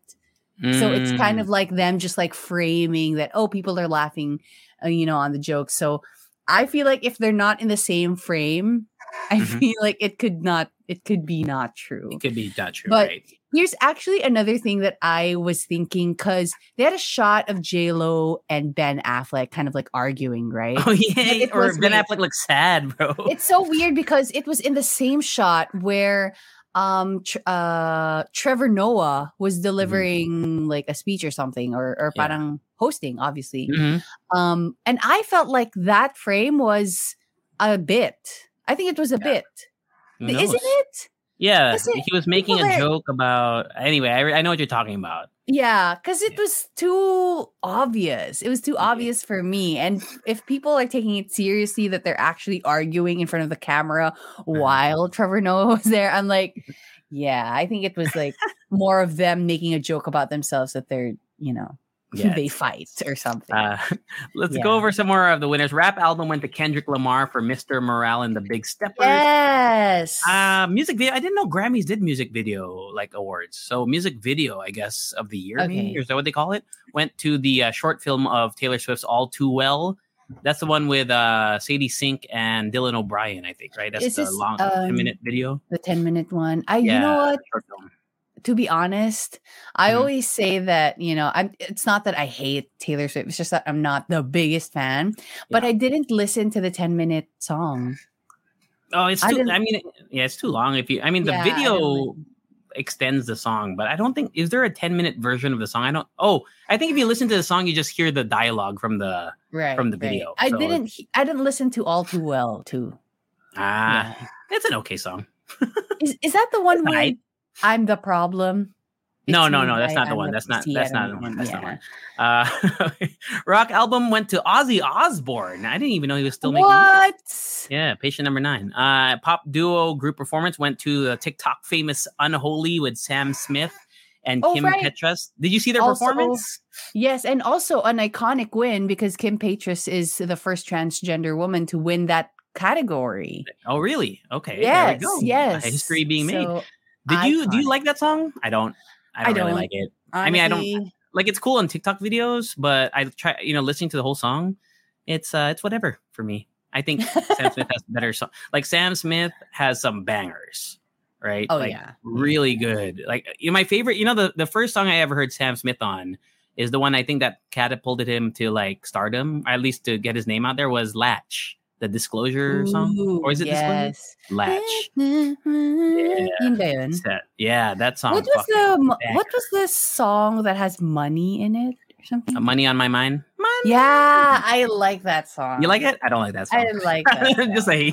So it's kind Mm. of like them just like framing that, oh, people are laughing, uh, you know, on the joke. So I feel like if they're not in the same frame, I Mhm. feel like it could not, it could be not true. It could be not true, But- right? Here's actually another thing that I was thinking, because they had a shot of J-Lo and Ben Affleck kind of like arguing, right? Oh yeah, it or was Ben weird. Affleck looks sad, bro. It's so weird because it was in the same shot where um tr- uh Trevor Noah was delivering like a speech or something, or or Yeah. parang hosting, obviously. Mhm. Um and I felt like that frame was a bit. I think it was a Yeah. bit. Who Isn't knows? it? Yeah, Is it- he was making people a are- joke about. Anyway, I, I know what you're talking about. Yeah, because it Yeah. was too obvious. It was too Yeah. obvious for me. And if people are taking it seriously that they're actually arguing in front of the camera while Trevor Noah was there, I'm like, yeah, I think it was like more of them making a joke about themselves that they're, you know, Yeah. they fight or something. Uh, let's Yeah. go over some more of the winners. Rap album went to Kendrick Lamar for Mister Morale and the Big Steppers. Yes. Uh, music video. I didn't know Grammys did music video like awards. So music video, I guess, of the year, maybe, Okay. or is that what they call it? Went to the uh, short film of Taylor Swift's "All Too Well." That's the one with uh, Sadie Sink and Dylan O'Brien, I think. Right? That's Is the this, long um, ten minute video. the ten minute one. I, Yeah, you know what? short film. To be honest, I Mhm. always say that, you know, I'm it's not that I hate Taylor Swift, it's just that I'm not the biggest fan, but Yeah. I didn't listen to the ten minute song. Oh, it's I too. didn't- I, mean, yeah, it's too long. If you, I mean, the Yeah, I don't video extends the song, but I don't think is there a ten minute version of the song. I don't. Oh, I think if you listen to the song, you just hear the dialogue from the Right. From the right. video, I so didn't he- I didn't listen to All Too Well too. ah. Yeah. It's an okay song. Is is that the one It's where alright. I'm the problem? No, It's no, me, no, that's I- not the I'm one. That's not. see, I That's don't not know the one. him, That's yeah. not the one. Uh, rock album went to Ozzy Osbourne. I didn't even know he was still making. music. What? Yeah, patient number nine. Uh, pop duo group performance went to the TikTok famous Unholy with Sam Smith and Oh, Kim right. Petras. Did you see their Also- performance? Yes, and also an iconic win because Kim Petras is the first transgender woman to win that category. Oh, really? Okay. Yes, there we go. yes. History being made. So, Did you do you iconic. like that song? I don't. I I don't, really don't. like it. I mean, I don't- honestly, Like it's cool on TikTok videos, but I try, you know, listening to the whole song. It's uh, it's whatever for me. I think Sam Smith has better song. Like Sam Smith has some bangers, right? Oh, like, yeah. really good. Like you know, my favorite. You know, the the first song I ever heard Sam Smith on is the one I think that catapulted him to like stardom, or at least to get his name out there, was Latch, the Disclosure song, Ooh, or is it Disclosure? yes. Latch. Yun ba yun? That- yeah, that song. What was fucking the mo- banger. what was the song that has money in it or something? Uh, Money on My Mind. Money. Yeah, I like that song. You like it? I don't like that song. I didn't like that. Just song.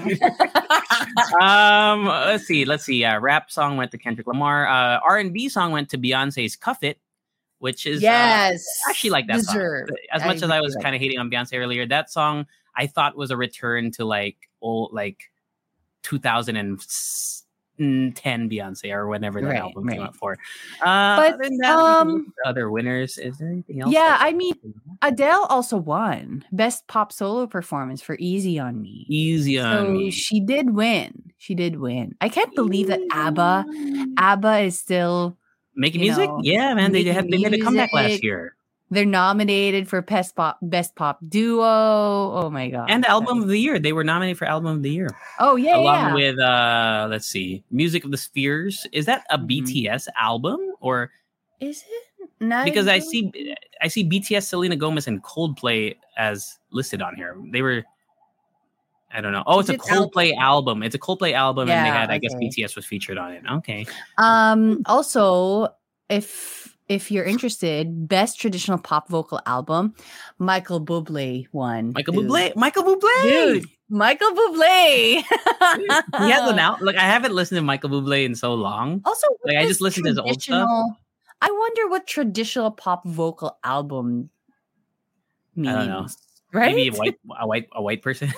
a um, let's see, let's see. Uh, rap song went to Kendrick Lamar. Uh, R and B song went to Beyonce's "Cuff It," which is uh, yes, I actually like that deserved. song. As much as I really was like kind of hating on Beyonce earlier, that song I thought was a return to like old, like two thousand ten Beyonce or whenever that Right, album right. came out for. Uh, But, other than that, we can look um, at the other winners. Is there anything else? Yeah, that- I mean, Adele also won Best Pop Solo Performance for Easy on Me. Easy on So me. she did win. She did win. I can't believe that ABBA, ABBA is still, Making you music? know, Yeah, man. They making had they made a comeback last music. year. they're nominated for Best Pop, Best Pop Duo. Oh my God. And that Album is- of the Year. They were nominated for Album of the Year. Oh, yeah. Along yeah. with uh let's see, Music of the Spheres. Is that a Mhm. B T S album? Or Is it? Not because I good? see I see B T S, Selena Gomez, and Coldplay as listed on here. They were I don't know. Oh, it's Is a it al- Coldplay album. It's a Coldplay album, and they Yeah, had, I guess, okay. B T S was featured on it. Okay. Um, also, if if you're interested, best traditional pop vocal album, Michael Bublé won. Michael dude. Bublé. Michael Bublé. Dude, Michael Bublé. He has an out. Like I haven't listened to Michael Bublé in so long. Also, what Like, I is just listened to his old stuff. traditional- I wonder what traditional pop vocal album means. I don't know. Right? Maybe a white, a white, a white person.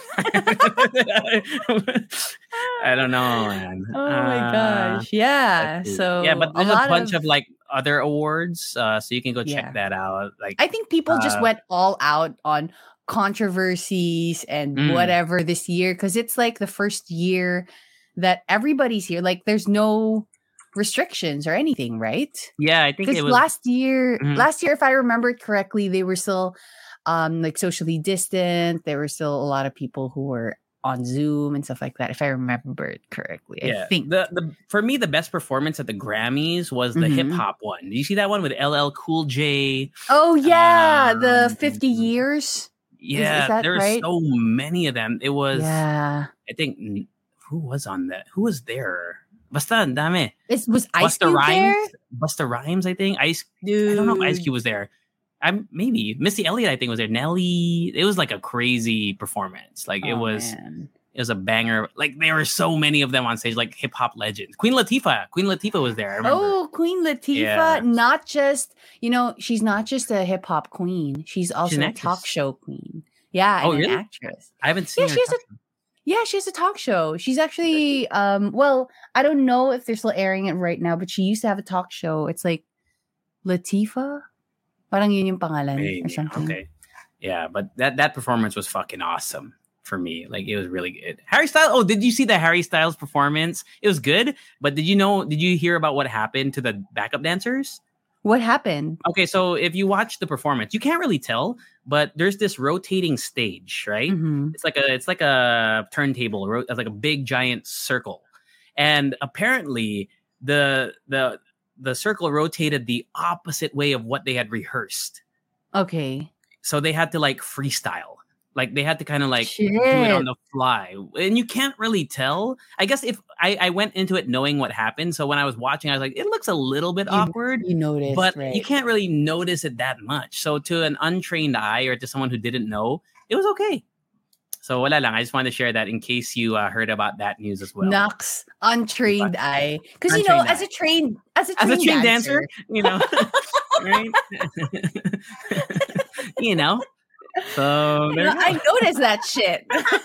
I don't know, man. Oh my Uh, gosh. Yeah. let's see. So yeah, but there's a, lot bunch of, like other awards, uh, so you can go check Yeah. that out. Like, I think people just Uh, went all out on controversies and Mm. whatever this year because it's like the first year that everybody's here. Like there's no restrictions or anything, right? yeah, I think Because it was. last year, Mhm. last year, if I remember it correctly, they were still um like socially distant. There were still a lot of people who were on Zoom and stuff like that. If I remember it correctly, yeah, I think. the the for me the best performance at the Grammys was the Mhm. hip hop one. Did you see that one with L L Cool J? Oh yeah, the Um, fifty years. Yeah, that there were right? so many of them. It was. Yeah, I think mm, who was on that? Who was there? Basta, ang dami. it was Ice Busta Cube Rhymes. there. Busta Rhymes, I think. Ice. Dude, I don't know if Ice Cube was there. I'm maybe Missy Elliott. I think was there. Nelly. It was like a crazy performance. Like it Oh, was. man. It was a banger. Like there were so many of them on stage. Like hip hop legends. Queen Latifah. Queen Latifah was there. I remember. Oh, Queen Yeah. Latifah, not just, you know, she's not just a hip hop queen. She's also an a talk actress. show queen. Yeah, Oh, and really? an actress. I haven't seen Yeah, her. she has a- talk- Yeah, she has a talk show. She's actually, um, well, I don't know if they're still airing it right now, but she used to have a talk show. It's like Latifah? Parang yun yung pangalan or Maybe. something. Okay. Yeah, but that that performance was fucking awesome for me. Like it was really good. Harry Styles. Oh, did you see the Harry Styles performance? It was good, but did you know? Did you hear about what happened to the backup dancers? What happened? Okay, so if you watch the performance, you can't really tell, but there's this rotating stage, right? Mhm. It's like a it's like a turntable, ro- it's like a big giant circle, and apparently the the the circle rotated the opposite way of what they had rehearsed. Okay. So they had to like freestyle, like they had to kind of like do it Shit. on the fly, and you can't really tell. I guess if I, I went into it knowing what happened, so when I was watching, I was like, it looks a little bit You- awkward. You noticed, But right? you can't really notice it that much. So to an untrained eye or to someone who didn't know, it was okay. So wala lang. I just wanted to share that in case you uh, heard about that news as well. Knocks untrained eye. Because you know, Untrained as a eye. trained as a As a trained, trained dancer, dancer, you know, right? you know. So you there know, you I go. noticed that shit.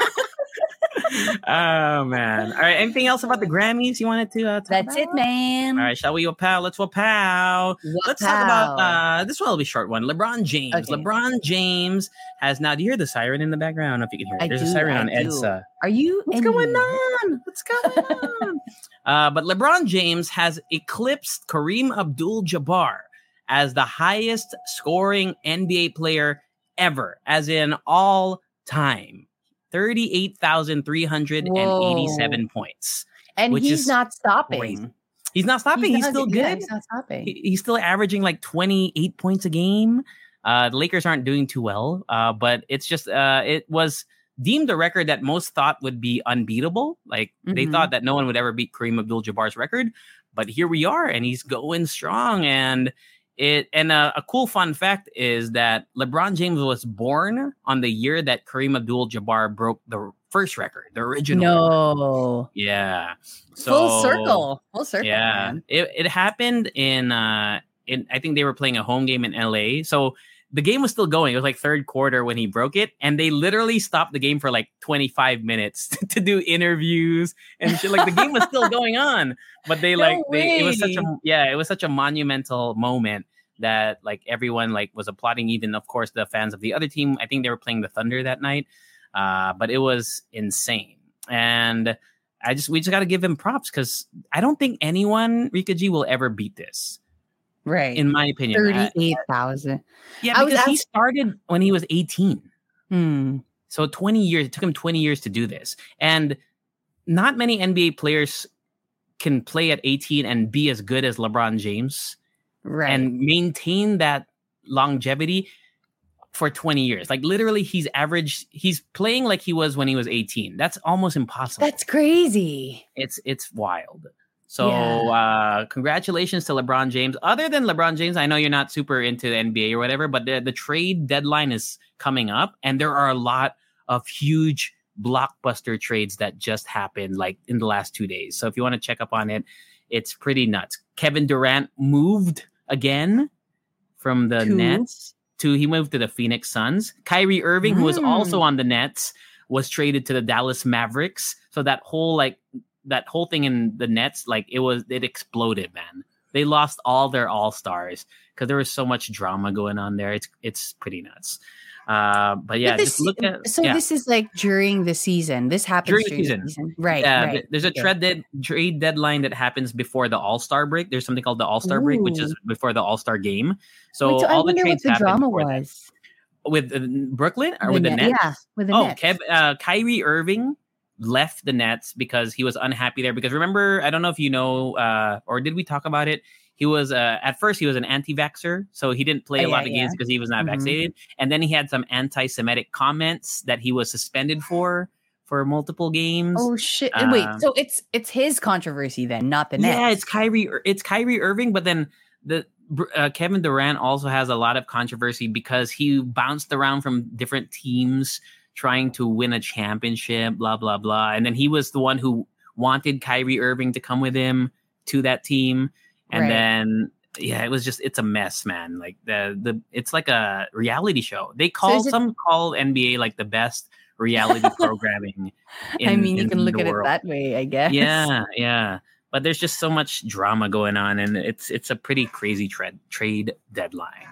Oh man! All right. Anything else about the Grammys you wanted to? Uh, talk That's it, about? man. All right. Shall we wapow? Let's wapow. Let's talk about uh this one will be a short one. LeBron James. Okay. LeBron James has now. Do you hear the siren in the background? I don't know if you can hear it. I There's do, a siren I on do. EDSA. Are you? What's in going here? on? What's going on? uh, but LeBron James has eclipsed Kareem Abdul-Jabbar as the highest scoring N B A player ever, as in all time. thirty-eight thousand three hundred eighty-seven points. And which he's is not stopping. crazy. He's not stopping. He's, not- still yeah, good. he's not stopping. He- he's still averaging like twenty-eight points a game. Uh, the Lakers aren't doing too well, uh, but it's just uh, it was deemed a record that most thought would be unbeatable. Like they Mhm. thought that no one would ever beat Kareem Abdul-Jabbar's record, but here we are, and he's going strong. And it and uh, a cool fun fact is that LeBron James was born on the year that Kareem Abdul-Jabbar broke the first record, the original. No. Yeah. Full So- circle. Full circle. yeah, man. it, it happened in uh in I think they were playing a home game in L A. So the game was still going. It was like third quarter when he broke it, and they literally stopped the game for like twenty-five minutes to do interviews and shit. Like the game was still going on, but they No like they, it was such way. a yeah, it was such a monumental moment that like everyone like was applauding. Even of course the fans of the other team. I think they were playing the Thunder that night, uh, but it was insane. And I just we just got to give him props because I don't think anyone Rika G will ever beat this. Right. In my opinion, I- thirty-eight thousand. yeah, I was because he ask- started when he was eighteen. Hmm. So twenty years, it took him twenty years to do this. And not many N B A players can play at eighteen and be as good as LeBron James Right. and maintain that longevity for twenty years. Like literally he's averaged, he's playing like he was when he was eighteen. That's almost impossible. That's crazy. It's it's wild. So Yeah. uh, congratulations to LeBron James. Other than LeBron James, I know you're not super into the N B A or whatever, but the, the trade deadline is coming up, and there are a lot of huge blockbuster trades that just happened like in the last two days. So if you want to check up on it, it's pretty nuts. Kevin Durant moved again from the To? Nets to he moved to the Phoenix Suns. Kyrie Irving, who was Mm. also on the Nets, was traded to the Dallas Mavericks. So that whole like that whole thing in the Nets, like it was, it exploded, man. They lost all their all stars because there was so much drama going on there. It's it's pretty nuts. Uh, but yeah, But this- just look at So yeah. this is like during the season. This happens During the during, season. the season. Right. Yeah, right. th- there's a Okay. trade dead, trade deadline that happens before the All Star break. There's something called the All Star break, which is before the All Star game. So, Wait, so I all the wonder what trades the happen drama before that. was. With uh, Brooklyn or The with the Net- Nets. Yeah, with the Oh, Nets. Kev, uh, Kyrie Irving left the Nets because he was unhappy there. Because remember, I don't know if you know, uh, or did we talk about it? He was uh, at first he was an anti-vaxxer, so he didn't play Oh, a lot yeah, of games yeah. because he was not Mhm. vaccinated. And then he had some anti-Semitic comments that he was suspended for for multiple games. Oh shit! Wait, Um, so it's it's his controversy then, not the Nets. Yeah, it's Kyrie. It's Kyrie Irving, but then the uh, Kevin Durant also has a lot of controversy because he bounced around from different teams trying to win a championship. Blah blah blah, and then he was the one who wanted Kyrie Irving to come with him to that team, and Right. then yeah, it was just it's a mess, man. Like the the it's like a reality show. They call is it- some call N B A like the best reality programming. In, I mean, you in can look the at world. it that way, I guess. Yeah, yeah. But there's just so much drama going on, and it's it's a pretty crazy trade trade deadline.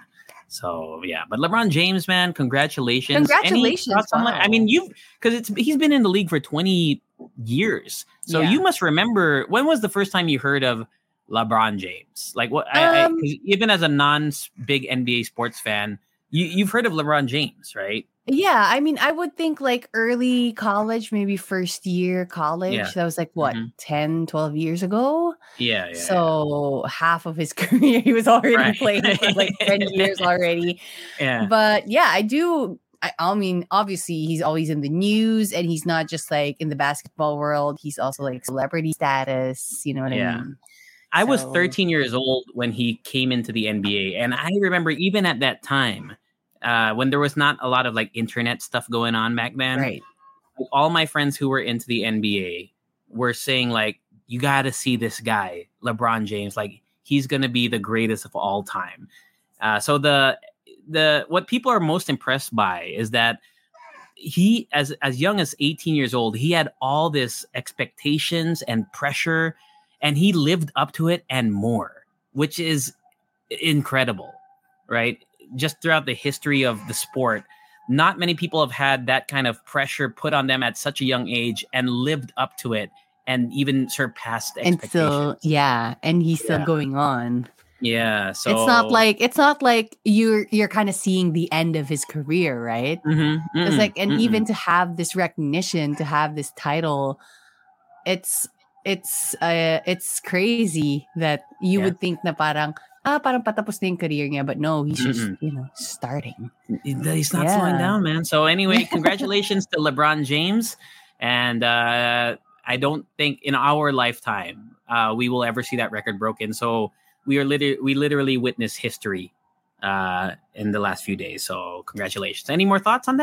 So yeah, but LeBron James, man, congratulations! Any Congratulations, thoughts on that? I wow. mean, you because it's he's been in the league for twenty years, so Yeah. you must remember when was the first time you heard of LeBron James? Like what? I, I, Um, 'cause even as a non big N B A sports fan, you you've heard of LeBron James, right? Yeah, I mean, I would think like early college, maybe first year college. Yeah. That was like what, Mhm. ten, twelve years ago. Yeah, yeah. So half of his career, he was already Right. playing for like ten years already. yeah. But yeah, I do. I, I mean, obviously, he's always in the news, and he's not just like in the basketball world. He's also like celebrity status. You know what Yeah. I mean? I was So- thirteen years old when he came into the N B A. And I remember even at that time, uh, when there was not a lot of like internet stuff going on back then, Right. like, all my friends who were into the N B A were saying, like, you got to see this guy, LeBron James. Like, he's going to be the greatest of all time. Uh, so the the what people are most impressed by is that he, as as young as eighteen years old, he had all this expectations and pressure, and he lived up to it and more, which is incredible, right? Just throughout the history of the sport, not many people have had that kind of pressure put on them at such a young age and lived up to it and even surpassed And expectations. still, yeah, and he's still Yeah. going on. yeah, so it's not like it's not like you're you're kind of seeing the end of his career, right? Mhm, It's mm-mm, like, and mm-mm. even to have this recognition, to have this title, it's it's uh it's crazy that you Yeah. would think na parang ah parang patapos na yung career niya, but no, he's just Mm-mm. you know starting. He's not slowing Yeah. down, man. So anyway, congratulations to LeBron James, and uh, I don't think in our lifetime uh, we will ever see that record broken. So we are literally we literally witnessed history uh, in the last few days. So congratulations. Any more thoughts on that?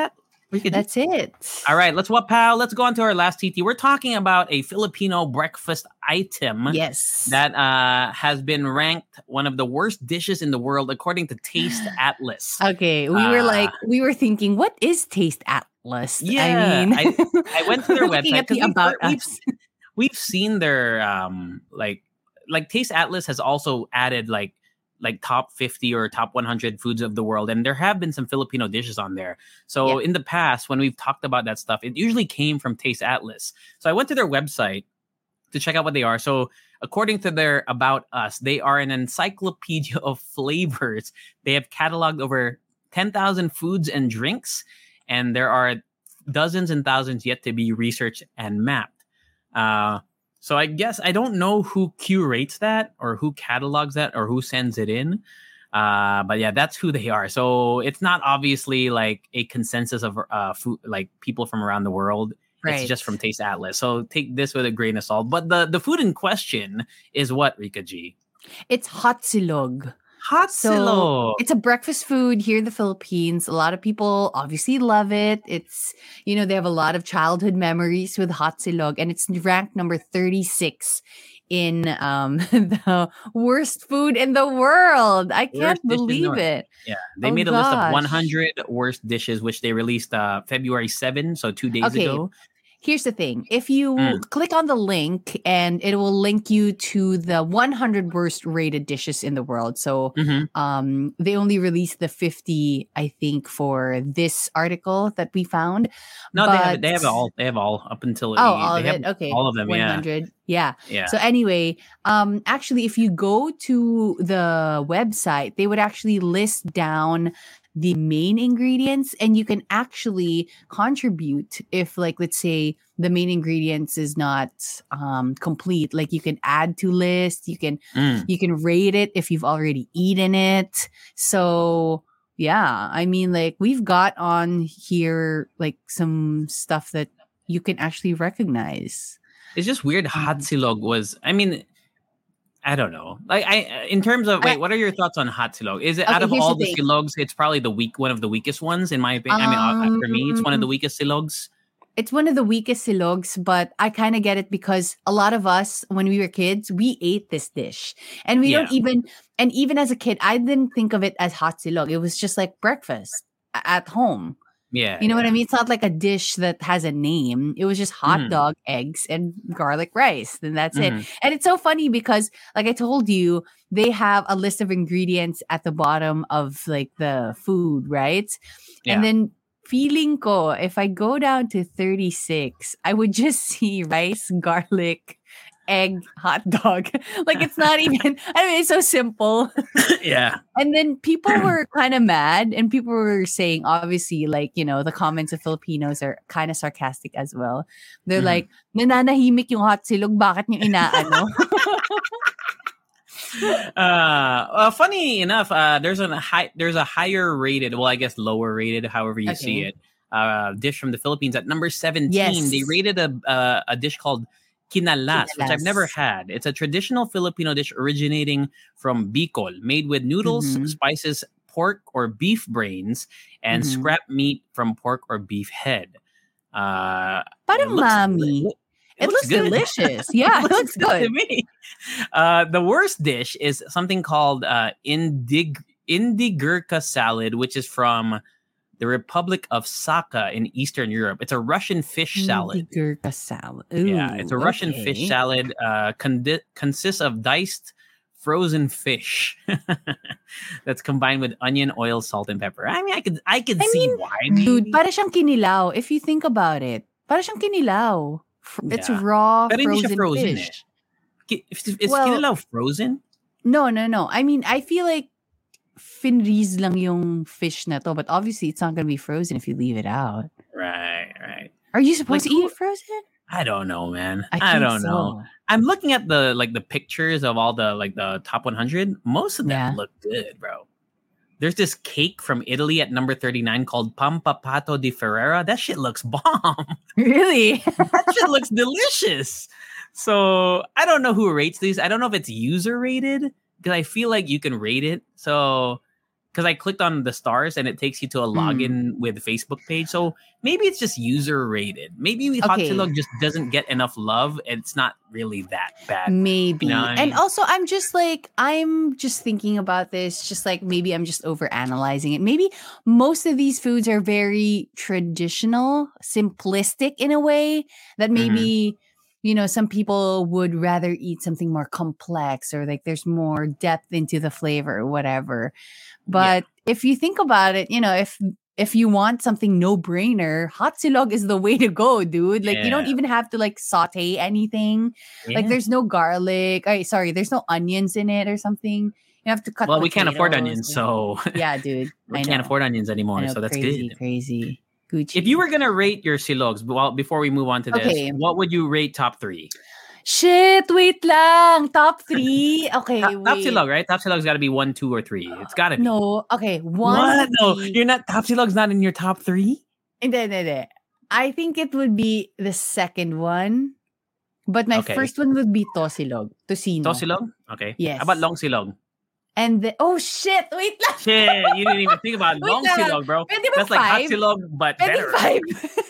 We could That's it. All right, let's what pal. Let's go on to our last T T. We're talking about a Filipino breakfast item Yes. that uh, has been ranked one of the worst dishes in the world according to Taste Atlas. Okay, we were Uh, like, we were thinking, what is Taste Atlas? Yeah, I mean, I, I went to their looking website at the because we've, about heard- we've, us. we've seen their um like like Taste Atlas has also added like like top fifty or top one hundred foods of the world, and there have been some Filipino dishes on there. So Yeah. in the past, when we've talked about that stuff, it usually came from Taste Atlas. So I went to their website to check out what they are. So according to their About Us, they are an encyclopedia of flavors. They have cataloged over ten thousand foods and drinks, and there are dozens and thousands yet to be researched and mapped. Uh, so I guess I don't know who curates that or who catalogs that or who sends it in. Uh, but yeah, that's who they are. So it's not obviously like a consensus of uh, food, like people from around the world. Right. It's just from Taste Atlas. So take this with a grain of salt. But the, the food in question is what, Rika G? It's hot silog. Hot So silog. it's a breakfast food here in the Philippines. A lot of people obviously love it. It's, you know, they have a lot of childhood memories with hot silog, and it's ranked number thirty-six in um the worst food in the world. I can't Worst dish in the believe world. it. Yeah, they Oh, made a list of gosh. one hundred worst dishes, which they released uh, February seventh, so two days Okay. ago. Here's the thing. If you Mm. click on the link, and it will link you to the one hundred worst rated dishes in the world. So Mhm. um, they only released the fifty, I think, for this article that we found. No, they have it. They have it But- all. They have all up until Oh, they all of have it. Okay. all of them. Yeah, one hundred. Yeah. yeah. So anyway, um, actually, if you go to the website, they would actually list down the main ingredients, and you can actually contribute if, like, let's say the main ingredients is not um, complete. Like, you can add to list. You can Mm. you can rate it if you've already eaten it. So yeah, I mean, like, we've got on here like some stuff that you can actually recognize. It's just weird. Hot silog was. I mean, I don't know. Like I, in terms of wait, I- what are your thoughts on hot silog? Is it Okay, out of here's all the the thing. silogs, it's probably the weak one of the weakest ones in my opinion. I mean, uh, for me, it's one of the Um, weakest silogs. It's one of the weakest silogs, but I kind of get it because a lot of us, when we were kids, we ate this dish. And we don't Yeah. even, and even as a kid, I didn't think of it as hot silog. It was just like breakfast a- at home. Yeah, You know what yeah. I mean? It's not like a dish that has a name. It was just hot Mhm. dog, eggs, and garlic rice. Then that's it. Mhm. And it's so funny because, like I told you, they have a list of ingredients at the bottom of like the food, right? Yeah. And then feeling ko, if I go down to thirty-six, I would just see rice, garlic, egg, hot dog. Like, it's not even, I mean, it's so simple. yeah. And then people were kind of mad, and people were saying, obviously, like, you know, the comments of Filipinos are kind of sarcastic as well. They're Mhm. like, nananahimik yung hot silog, bakit niyo inaano? uh, well, funny enough, uh, there's a high, there's a higher rated, well, I guess lower rated, however you see Okay. it, uh, dish from the Philippines at number seventeen. Yes. They rated a uh, a dish called kinalas, which I've never Kinalas. had. It's a traditional Filipino dish originating from Bicol, made with noodles, Mhm. spices, pork or beef brains, and Mhm. scrap meat from pork or beef head. Uh, Parang looks- mami. It, looks, good. delicious. Yeah, it looks to good. me. Uh, the worst dish is something called uh, indig indigirka salad, which is from the Republic of Saka in Eastern Europe. It's a Russian fish salad. Gurka salad. Yeah, it's a Ooh, Russian okay. fish salad. Uh, condi- consists of diced frozen fish that's combined with onion, oil, salt, and pepper. I mean, I could I could I see mean, why. Dude, maybe. para siyang kinilaw. If you think about it, para siyang kinilaw. Fr- It's Yeah. raw Pero hindi siya frozen frozen fish. Ki- Is, is Well- kinilaw frozen? No, no, no. I mean, I feel like finreeze lang yung fish na to, but obviously it's not going to be frozen if you leave it out. Right, right. Are you supposed Like, to eat who- it frozen? I don't know, man. I, think don't know. so. I'm looking at the like the pictures of all the like the top one hundred. Most of them Yeah. look good, bro. There's this cake from Italy at number thirty-nine called Pampapato di Ferrera. That shit looks bomb. Really? That shit looks delicious. So I don't know who rates these. I don't know if it's user rated because I feel like you can rate it. So because I clicked on the stars and it takes you to a login mm. with the Facebook page. So maybe it's just user rated. Maybe Hot Okay. Silog just doesn't get enough love. And it's not really that bad. Maybe. You know what I And mean? also, I'm just like, I'm just thinking about this, just like maybe I'm just over analyzing it. Maybe most of these foods are very traditional, simplistic in a way that maybe, mm-hmm. you know, some people would rather eat something more complex or like there's more depth into the flavor or whatever. But yeah. if you think about it, you know, if if you want something no-brainer, hot silog is the way to go, dude. Like, yeah. you don't even have to, like, saute anything. Yeah. Like, there's no garlic. Ay, sorry, there's no onions in it or something. You have to cut Well, potatoes. We can't afford onions, so... Yeah, dude. we can't afford onions anymore, know, so that's crazy, good. Crazy, Gucci. If you were going to rate your silogs, well, before we move on to this, okay. what would you rate top three? Shit, wait lang. Top three? Okay, top, wait. Top silog, right? Top silog's got to be one, two, or three. It's got to be. No, okay. One. What? No, be... you're not. Top silog's not in your top three? Hindi, hindi, hindi. I think it would be the second one. But my okay. first one would be tosilog. Tocino. Tosilog? Okay. Yes. How about long silog? And the, oh shit, wait lang. Shit, you didn't even think about long lang. silog, bro. That's like hot silog, but better. Five.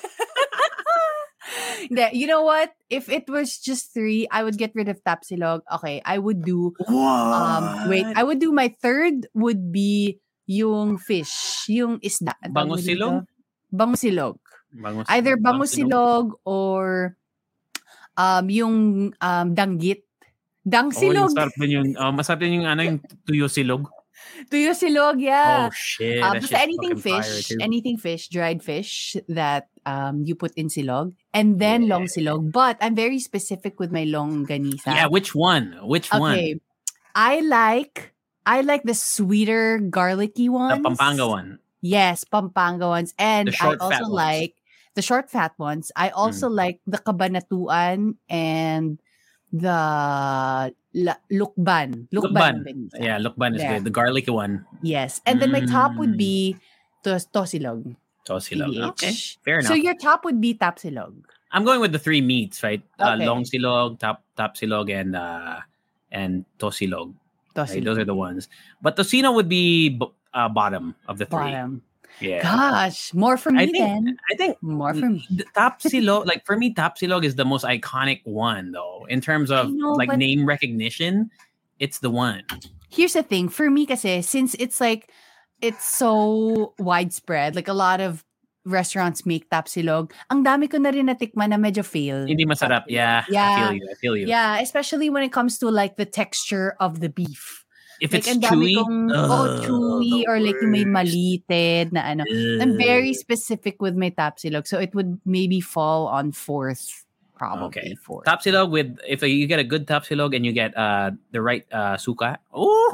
You know what? If it was just three, I would get rid of tapsilog. Okay, I would do... What? Um, wait, I would do my third would be yung fish. Yung isda. Bangusilog? Bangusilog. Bangusilog. Either bangusilog or um, yung um, danggit. Dangsilog. Oh, masarap din yung, uh, masarap din yung, ano, yung tuyo silog. Tuyo silog, yeah. Oh, shit. Uh, basta anything fish, anything fish, dried fish that um you put in silog. And then yeah. long silog. But I'm very specific with my longganisa. Yeah, which one? Which okay. one? Okay. I like, I like the sweeter, garlicky ones. The Pampanga one. Yes, Pampanga ones. And the short, I also like ones. the short fat ones. I also mm. like the Kabanatuan and the La, lukban. Lukban. lukban. Yeah, lukban is yeah. good. The garlicky one. Yes. And then my top would be tos, tosilog. Tosilog. Okay. Fair enough. So your top would be tapsilog. I'm going with the three meats, right? Okay. Uh, long silog, tap tapsilog, and uh, and tosilog. Tosilog. Right? Those are the ones. But tocino would be uh, bottom of the three. Bottom. Yeah. Gosh, more for me I think, then. I think more for me. Tapsilog, like for me, Tapsilog is the most iconic one, though, in terms of know, like name recognition. It's the one. Here's the thing. For me, kasi, since it's like, it's so widespread, like a lot of restaurants make tapsilog, ang dami ko na rin natikman na medyo fail. Hindi masarap. Yeah. Yeah. I feel you. I feel you. Yeah, especially when it comes to like the texture of the beef. If like, it's chewy, kong, uh, oh, chewy or like yung may malited na ano. Uh, I'm very specific with my tapsilog, so it would maybe fall on fourth. Probably okay. fourth. Tapsilog with, if you get a good tapsilog and you get uh the right uh suka. Oh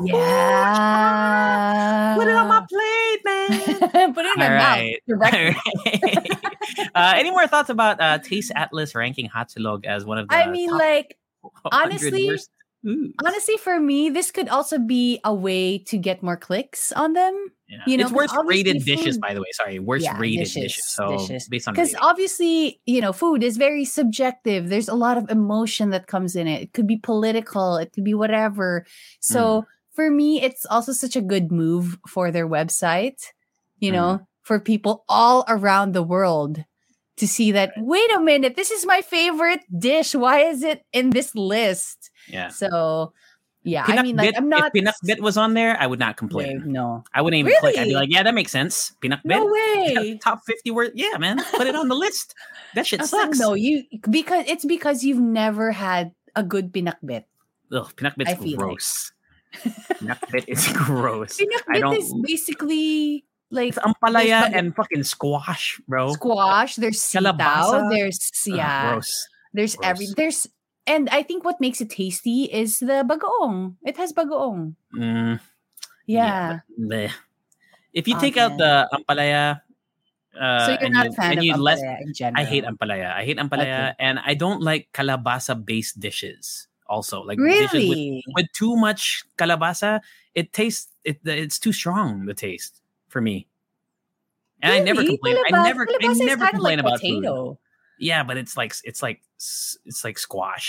yeah. Put it on my plate, man. Put it in my right. mouth. Right. uh, any more thoughts about uh Taste Atlas ranking hot silog as one of the I mean, like, honestly, worst foods? Honestly, for me, this could also be a way to get more clicks on them. Yeah. You know, it's worst rated food, dishes, by the way. Sorry, worst yeah, rated dishes, dishes. So dishes. based on because obviously, you know, food is very subjective. There's a lot of emotion that comes in it. It could be political. It could be whatever. So mm. for me, it's also such a good move for their website. You know, mm. for people all around the world to see that. Wait a minute, this is my favorite dish. Why is it in this list? Yeah. So. Yeah, pinakbit, I mean, like, I'm not... If pinakbit was on there, I would not complain. Wait, no. I wouldn't even really? click. I'd be like, yeah, that makes sense. Pinakbit? No way. Top fifty words. Yeah, man. Put it on the list. That shit sucks. No, you... Because it's because you've never had a good pinakbit. Ugh, pinakbit's gross. Like. Pinakbit is gross. Pinakbit is basically... Like it's ampalaya and fucking squash, bro. Squash. There's sitaw. There's... Yeah. Uh, gross. There's gross. every... There's... And I think what makes it tasty is the bagoong. It has bagoong. Mm, yeah. yeah if you okay. take out the ampalaya, uh, so you're and not you, a fan and of you ampalaya less, in general. I hate ampalaya. I hate ampalaya, okay. and I don't like calabasa-based dishes. Also, like really? dishes with, with too much calabasa, it tastes it. It's too strong. The taste for me, and really? I never complain. Calabasa, I never, I never complain like about potato. food. Yeah, but it's like it's like it's like squash,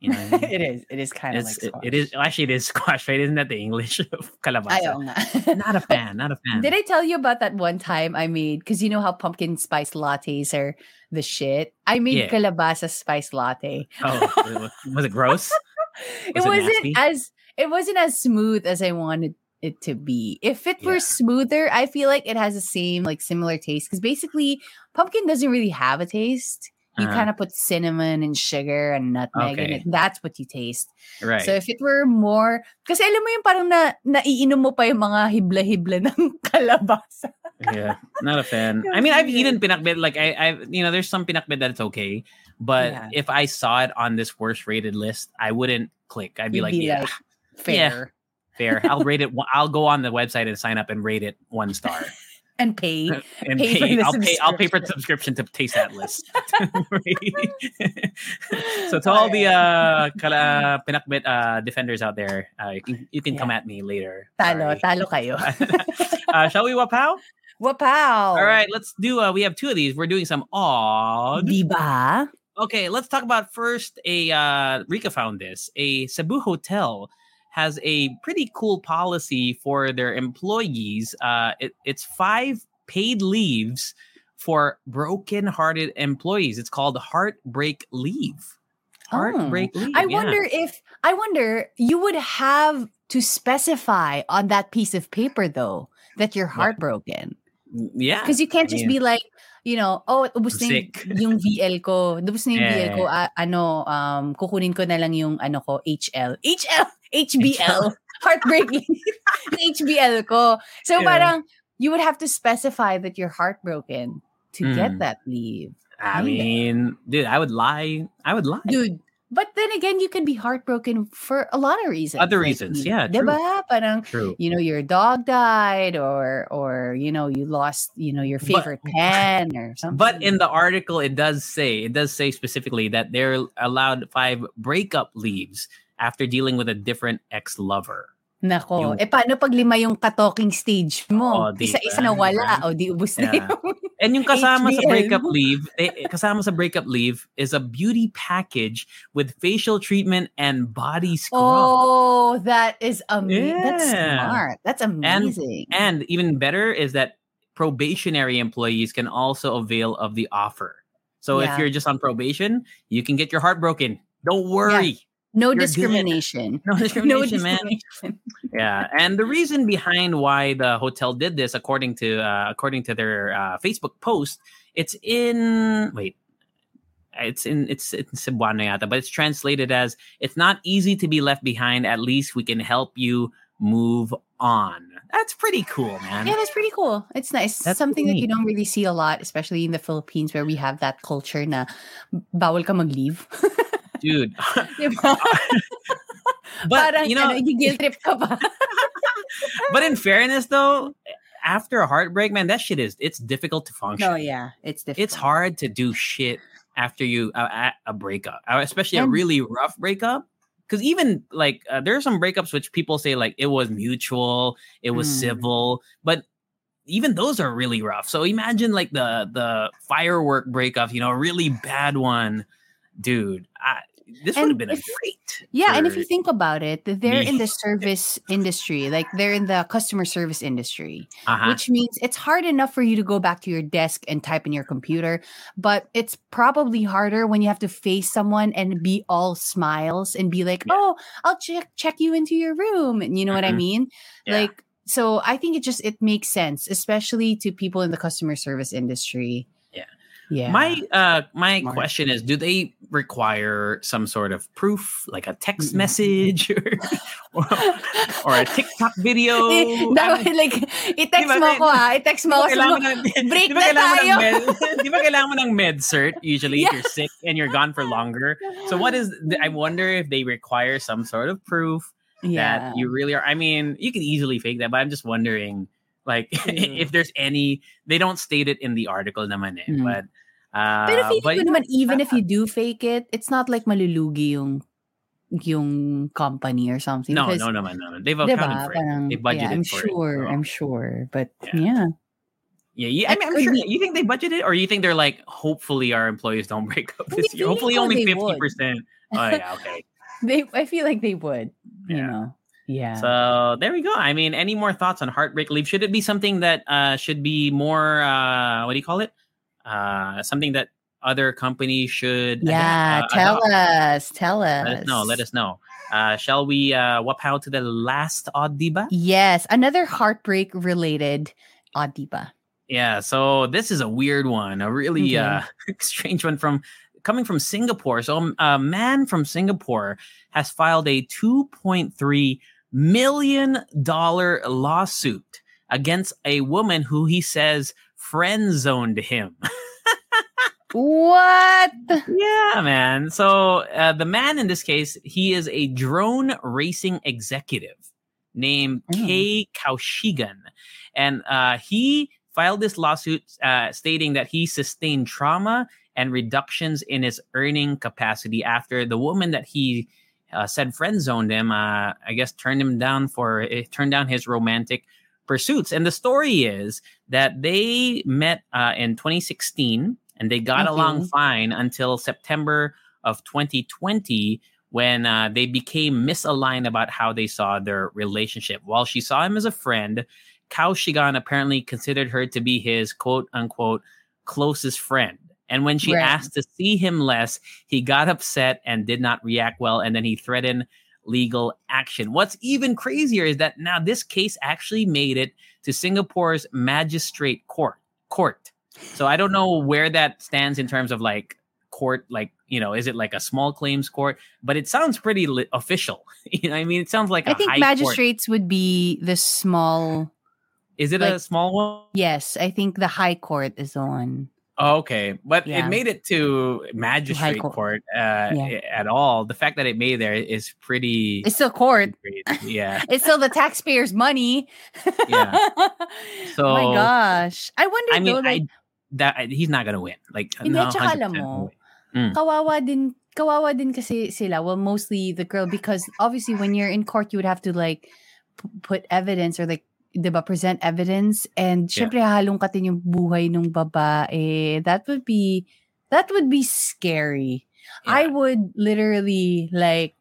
You know what I mean? It is. It is kind of like It's it, squash. it is actually it is squash, right? Isn't that the English of Ay, kalabasa? oo nga. Not a fan. Not a fan. Did I tell you about that one time I made? Because you know how pumpkin spice lattes are the shit. I made Yeah. kalabasa spice latte. Oh, was it gross? it Was it wasn't nasty? as it wasn't as smooth as I wanted it to be. If it were Yeah. smoother, I feel like it has the same like similar taste. Because basically, pumpkin doesn't really have a taste. You Uh-huh. kind of put cinnamon and sugar and nutmeg in Okay. it. That's what you taste. Right. So if it were more, kasi alam mo yung parang na, naiinom mo pa yung mga hibla-hibla ng kalabasa. Yeah, not a fan. It I mean, was I've weird. eaten pinakbet. Like I, I, you know, there's some pinakbet that it's okay, but Yeah. if I saw it on this worst rated list, I wouldn't click. I'd be You'd like, be yeah, like, fair. fair. I'll rate it. one- I'll go on the website and sign up and rate it one star. And pay. And Pay pay, for the I'll pay. I'll pay for the subscription. subscription to taste that list. So to all the uh, kala, pinakbet uh, defenders out there, uh, you can, you can come at me later. Talo, Sorry. talo kayo. uh, shall we wapow? Wapow! All right, let's do. Uh, we have two of these. We're doing some odd. Diba? Okay, let's talk about first a uh Rika found this. A Cebu hotel has a pretty cool policy for their employees. Uh it, it's five paid leaves for broken-hearted employees. It's called heartbreak leave. Heartbreak Oh. leave. I yeah. wonder if, I wonder, you would have to specify on that piece of paper though, that you're What? heartbroken. Yeah. Because you can't I just mean, be like, you know, oh, ubus na yung, sick. yung V L ko. Ubus na yung Yeah, V L ko. yeah, Ah, ano, um, kukunin ko na lang yung ano ko, H L. H L! H B L. Heartbreaking. Yung H B L ko. So Yeah. parang, you would have to specify that you're heartbroken to get Mm. that leave. I Kinda. mean, dude, I would lie. I would lie. Dude, but then again, you can be heartbroken for a lot of reasons. Other Like, reasons, you- yeah, true. Diba? Parang, True. you know, your dog died or, or, you know, you lost, you know, your But- favorite pen or something. But in the article, it does say, it does say specifically that they're allowed five breakup leaves after dealing with a different ex-lover. Nako. Yung- Eh, paano pag lima yung ka-talking stage mo? Oh, di Isa-isa ba? na wala. Diba? O, di ubus na Yeah. yung... And yung kasama H B sa L breakup mo. leave, eh, kasama sa breakup leave is a beauty package with facial treatment and body scrub. Oh, that is amazing. That's Yeah. smart. That's amazing. And even better is that probationary employees can also avail of the offer. So if Yeah. you're just on probation, you can get your heart broken. Don't worry. no you're good. discrimination. No discrimination, man. discrimination. Yeah, and the reason behind why the hotel did this, according to uh, according to their uh, Facebook post, it's in wait, it's in it's in Cebuano yata, but it's translated as "It's not easy to be left behind. At least we can help you move on." That's pretty cool, man. Yeah, that's pretty cool. It's nice. That's Something that pretty you don't really see a lot, especially in the Philippines where we have that culture na bawal ka mag-leave. Dude. Diba? But Parang, you know, ano, guilt trip ka pa. but in fairness though, after a heartbreak, man, that shit is it's difficult to function. No, yeah. It's difficult. It's hard to do shit after you uh, at a breakup, uh, especially a And- really rough breakup. Because even like uh, there are some breakups which people say like it was mutual, it was Mm. civil, but even those are really rough. So imagine like the the firework breakup, you know, a really bad one, dude. I, this would And have been a if- great. Yeah, and if for you think about it, they're me. in the service industry, like they're in the customer service industry, uh-huh. which means it's hard enough for you to go back to your desk and type in your computer, but it's probably harder when you have to face someone and be all smiles and be like, Yeah. "Oh, I'll check check you into your room," and you know what I Mhm. mean? Yeah. Like, so I think it just it makes sense, especially to people in the customer service industry. Yeah. Yeah. My uh my Smart. question is, do they require some sort of proof, like a text Mm-mm. message or, or or a TikTok video? Eh, dapat, like, i-text Diba, mo may- ako ha. I-text mo ako. Di ba sabi mo, kailangan ng- break di ba na kailangan ng tayo. med, di ba kailangan mo ng med cert usually Yeah. if you're sick and you're gone for longer? So what is I wonder if they require some sort of proof Yeah. that you really are. I mean, you can easily fake that, but I'm just wondering like Mm. if there's any they don't state it in the article naman eh, Mm. but uh Pero feeling but ko naman, even if you do fake it, it's not like malulugi yung yung company or something. no, because, no, no, no, no. They've diba, accounted for it. parang, They budgeted yeah, I'm for sure, it. so- I'm sure. But Yeah. yeah. Yeah, yeah. I It mean, I'm could sure. be- You think they budgeted, or you think they're like, hopefully our employees don't break up Hindi, this year. feeling Hopefully, ko only they fifty would. percent. Oh yeah, okay. They, I feel like they would. You Yeah. know. Yeah. So there we go. I mean, any more thoughts on heartbreak leave? Should it be something that uh, should be more? Uh, what do you call it? Uh, something that other companies should. Yeah. adapt, uh, tell adopt? us. Tell us. Let us know. Let us know. Uh, shall we uh, wap out to the last odd diba? Yes, another heartbreak related odd diba. Yeah. So this is a weird one. A really Okay. uh, strange one from coming from Singapore. So a man from Singapore has filed a two point three million dollars lawsuit against a woman who he says friend zoned him. What? Yeah, man. So uh, the man in this case, he is a drone racing executive named Mm. Kay Kaushigan. And uh, he filed this lawsuit uh, stating that he sustained trauma and reductions in his earning capacity after the woman that he uh, said friend zoned him, uh, I guess, turned him down for uh, turned down his romantic pursuits. And the story is that they met uh, in twenty sixteen and they got Okay. along fine until September of twenty twenty when uh, they became misaligned about how they saw their relationship. While she saw him as a friend, Kaushigan apparently considered her to be his quote unquote closest friend. And when she Right. asked to see him less, he got upset and did not react well. And then he threatened legal action. What's even crazier is that now this case actually made it to Singapore's magistrate court. Court. So I don't know where that stands in terms of like court, like, you know, is it like a small claims court? But it sounds pretty li- official. You know what I mean? It sounds like a I think high court. magistrates would be the small. Is it a like- small one? Yes, I think the high court is the one. Oh, okay, but Yeah. it made it to magistrate court. court uh, Yeah. at all. The fact that it made there is pretty. It's still court. crazy. Yeah. It's still the taxpayers' money. Yeah. oh So my gosh. I wonder I mean, though, like, I that he's not gonna win. Like Hindi, no, tsaka alam one hundred percent mo, win. kawawa din, kawawa din kasi sila. Well, mostly the girl, because obviously when you're in court, you would have to like p- put evidence or like, diba, present evidence. And Yeah. syempre hahalongkatin yung buhay ng babae. That would be, that would be scary. I Yeah. would literally like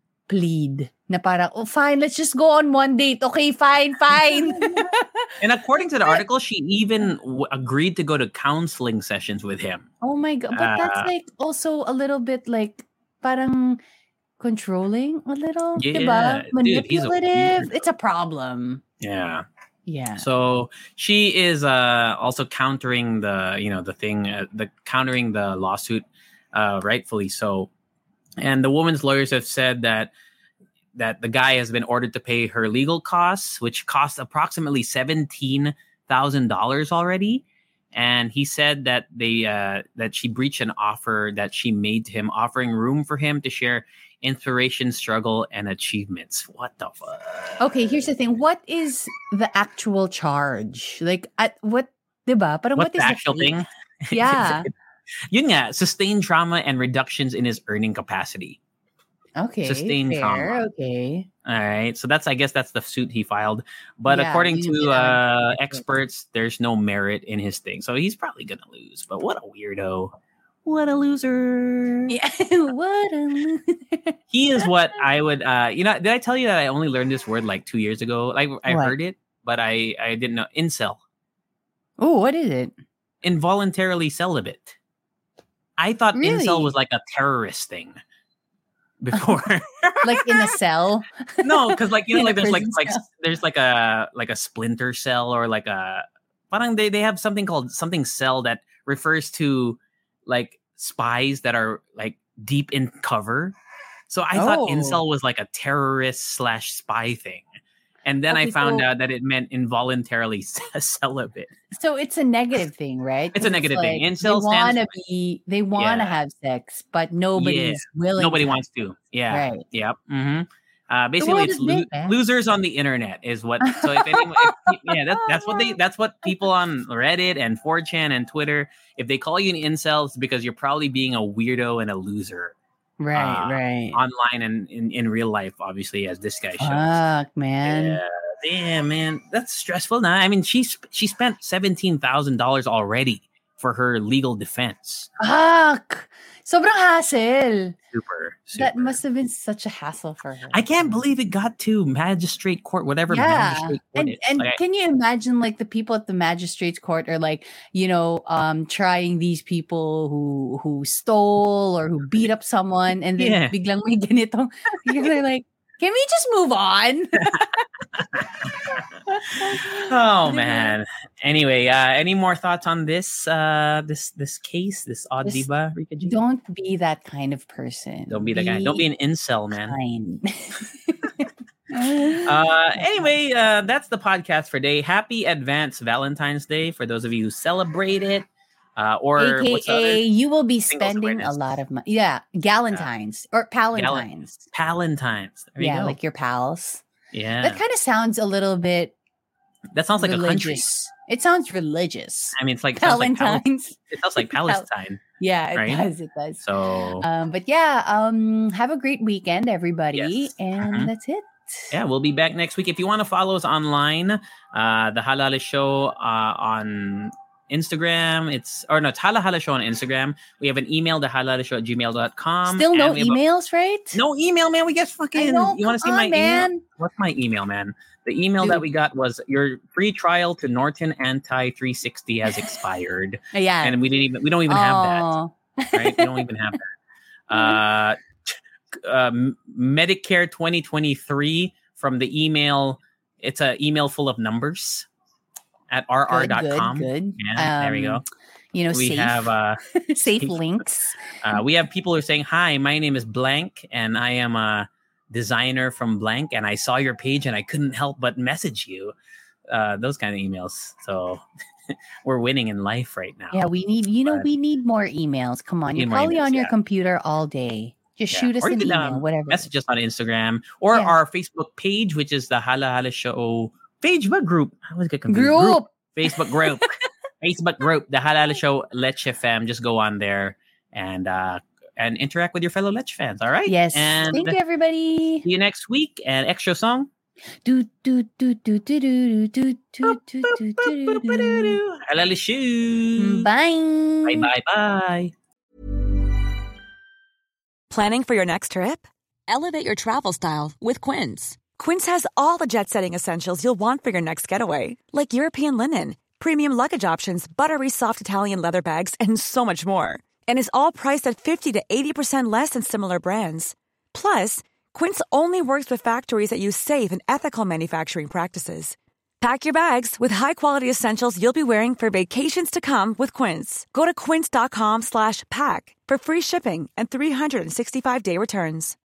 plead na parang, oh fine, let's just go on one date. Okay, fine, fine. And according to the article, she even w- agreed to go to counseling sessions with him. Oh my god, but that's Uh, like also a little bit like parang controlling a little, Yeah, diba? dude, he's a Manipulative. weirdo. It's a problem. Yeah. Yeah. So she is uh, also countering the, you know, the thing, uh, the countering the lawsuit, uh, rightfully so. And the woman's lawyers have said that that the guy has been ordered to pay her legal costs, which cost approximately seventeen thousand dollars already. And he said that they uh, that she breached an offer that she made to him, offering room for him to share inspiration, struggle, and achievements. What the fuck? Okay, here's the thing. What is the actual charge? Like at what, diba? Parang What's what is the actual fee? thing? Yeah. Yun nga, sustained trauma and reductions in his earning capacity. Okay. Sustained fair. trauma. Okay. All right. So that's, I guess that's the suit he filed. But Yeah, according you to did uh, argue. experts, there's no merit in his thing. So he's probably going to lose. But what a weirdo. What a loser. Yeah. what a loser. He is what I would, uh, you know, did I tell you that I only learned this word like two years ago? Like I What? heard it, but I, I didn't know. Incel. Oh, what is it? Involuntarily celibate. I thought Really? incel was like a terrorist thing before. Like in a cell? No, because like you know, In a like there's like prison like cell. there's like a like a splinter cell or like a parang they they have something called something cell that refers to like spies that are like deep in cover. So I thought Oh. incel was like a terrorist slash spy thing. And then I Okay, found so- out that it meant involuntarily celibate. So it's a negative thing, right? It's a 'Cause negative thing. Like, Incel they stands want to be, they want to Yeah. have sex, but nobody's willing. Nobody to wants to. Yeah. Right. Yep. Mm-hmm. Uh, basically, world it's is lo- big, man. losers on the internet is what. So if anyone, if, yeah, that's that's what they that's what people on Reddit and four chan and Twitter, if they call you an incel, it's because you're probably being a weirdo and a loser Right, uh, right. online and in, in real life, obviously, as this guy shows. Fuck, man. Yeah. Damn, man, that's stressful. Now, I mean, she sp- she spent seventeen thousand dollars already for her legal defense. Fuck! Sobrang hassle. Super, super. That must have been such a hassle for her. I can't believe it got to magistrate court, whatever Yeah. magistrate court And is. and Like, can you imagine like the people at the magistrate's court are like, you know, um trying these people who who stole or who beat up someone and then Yeah. biglang may ganito. They're like, can we just move on? oh man. Anyway, uh, any more thoughts on this uh this this case, this odd This- diva, Rika G? Don't be that kind of person. Don't be the guy. Don't be an incel, man. kind. Uh, anyway, uh, that's the podcast for today. Happy advanced Valentine's Day for those of you who celebrate it. Uh, or what's the A K A other? you will be Singles spending a awareness. lot of money. Yeah, Galentine's or Palentines. Palentine's. There you Yeah, go. like your pals. yeah. That kind of sounds a little bit That sounds like a country. religious. It sounds religious. I mean, it's like, it sounds like, Pal- Palentines. it sounds like Palestine. Yeah, it right? does. It does. So Um, but yeah, um, have a great weekend, everybody, Yes. and Mhm. that's it. yeah, we'll be back next week. If you want to follow us online, uh, the Hala Hala Show uh, on Instagram. It's or no, it's Hala Hala Show on Instagram. We have an email, the hala hala show at gmail dot com. Still no and we have a- emails, right? no email, man. We get I fucking. know. You want to see come my on, email? man? What's my email, man? The email that Dude. we got was your free trial to Norton Anti three sixty has expired, Yeah. and we didn't even. We don't even have that. Oh. Right? We don't even have that. Uh, uh, Medicare twenty twenty-three from the email. It's an email full of numbers at r r Good, dot good, com. good. Yeah, there we go. Um, You know, We safe, have uh, safe links. uh, we have people who are saying, "Hi, my name is blank, and I am a designer from blank, and I saw your page, and I couldn't help but message you." Uh, those kind of emails. So we're winning in life right now. Yeah, we need. You know, But- we need more emails. Come on, Need you're more probably emails, on your yeah. computer all day. Just Yeah. shoot us Or you an can, email, um, whatever. Message us on Instagram or Yeah. our Facebook page, which is the Hala Hala Show Facebook group. I always get confused. Group. Facebook group. Facebook group, the Hala Hala Show Leche Fam. Just go on there and uh, and interact with your fellow Leche fans. All right. Yes. And Thank you, everybody. see you next week. And extra song. Do do do do do do do do do do do do do. Hala Hala Show. Bye. Bye bye bye. Planning for your next trip? Elevate your travel style with Quince. Quince has all the jet-setting essentials you'll want for your next getaway, like European linen, premium luggage options, buttery soft Italian leather bags, and so much more. And is all priced at fifty to eighty percent less than similar brands. Plus, Quince only works with factories that use safe and ethical manufacturing practices. Pack your bags with high-quality essentials you'll be wearing for vacations to come with Quince. Go to quince dot com slash pack for free shipping and three sixty-five day returns.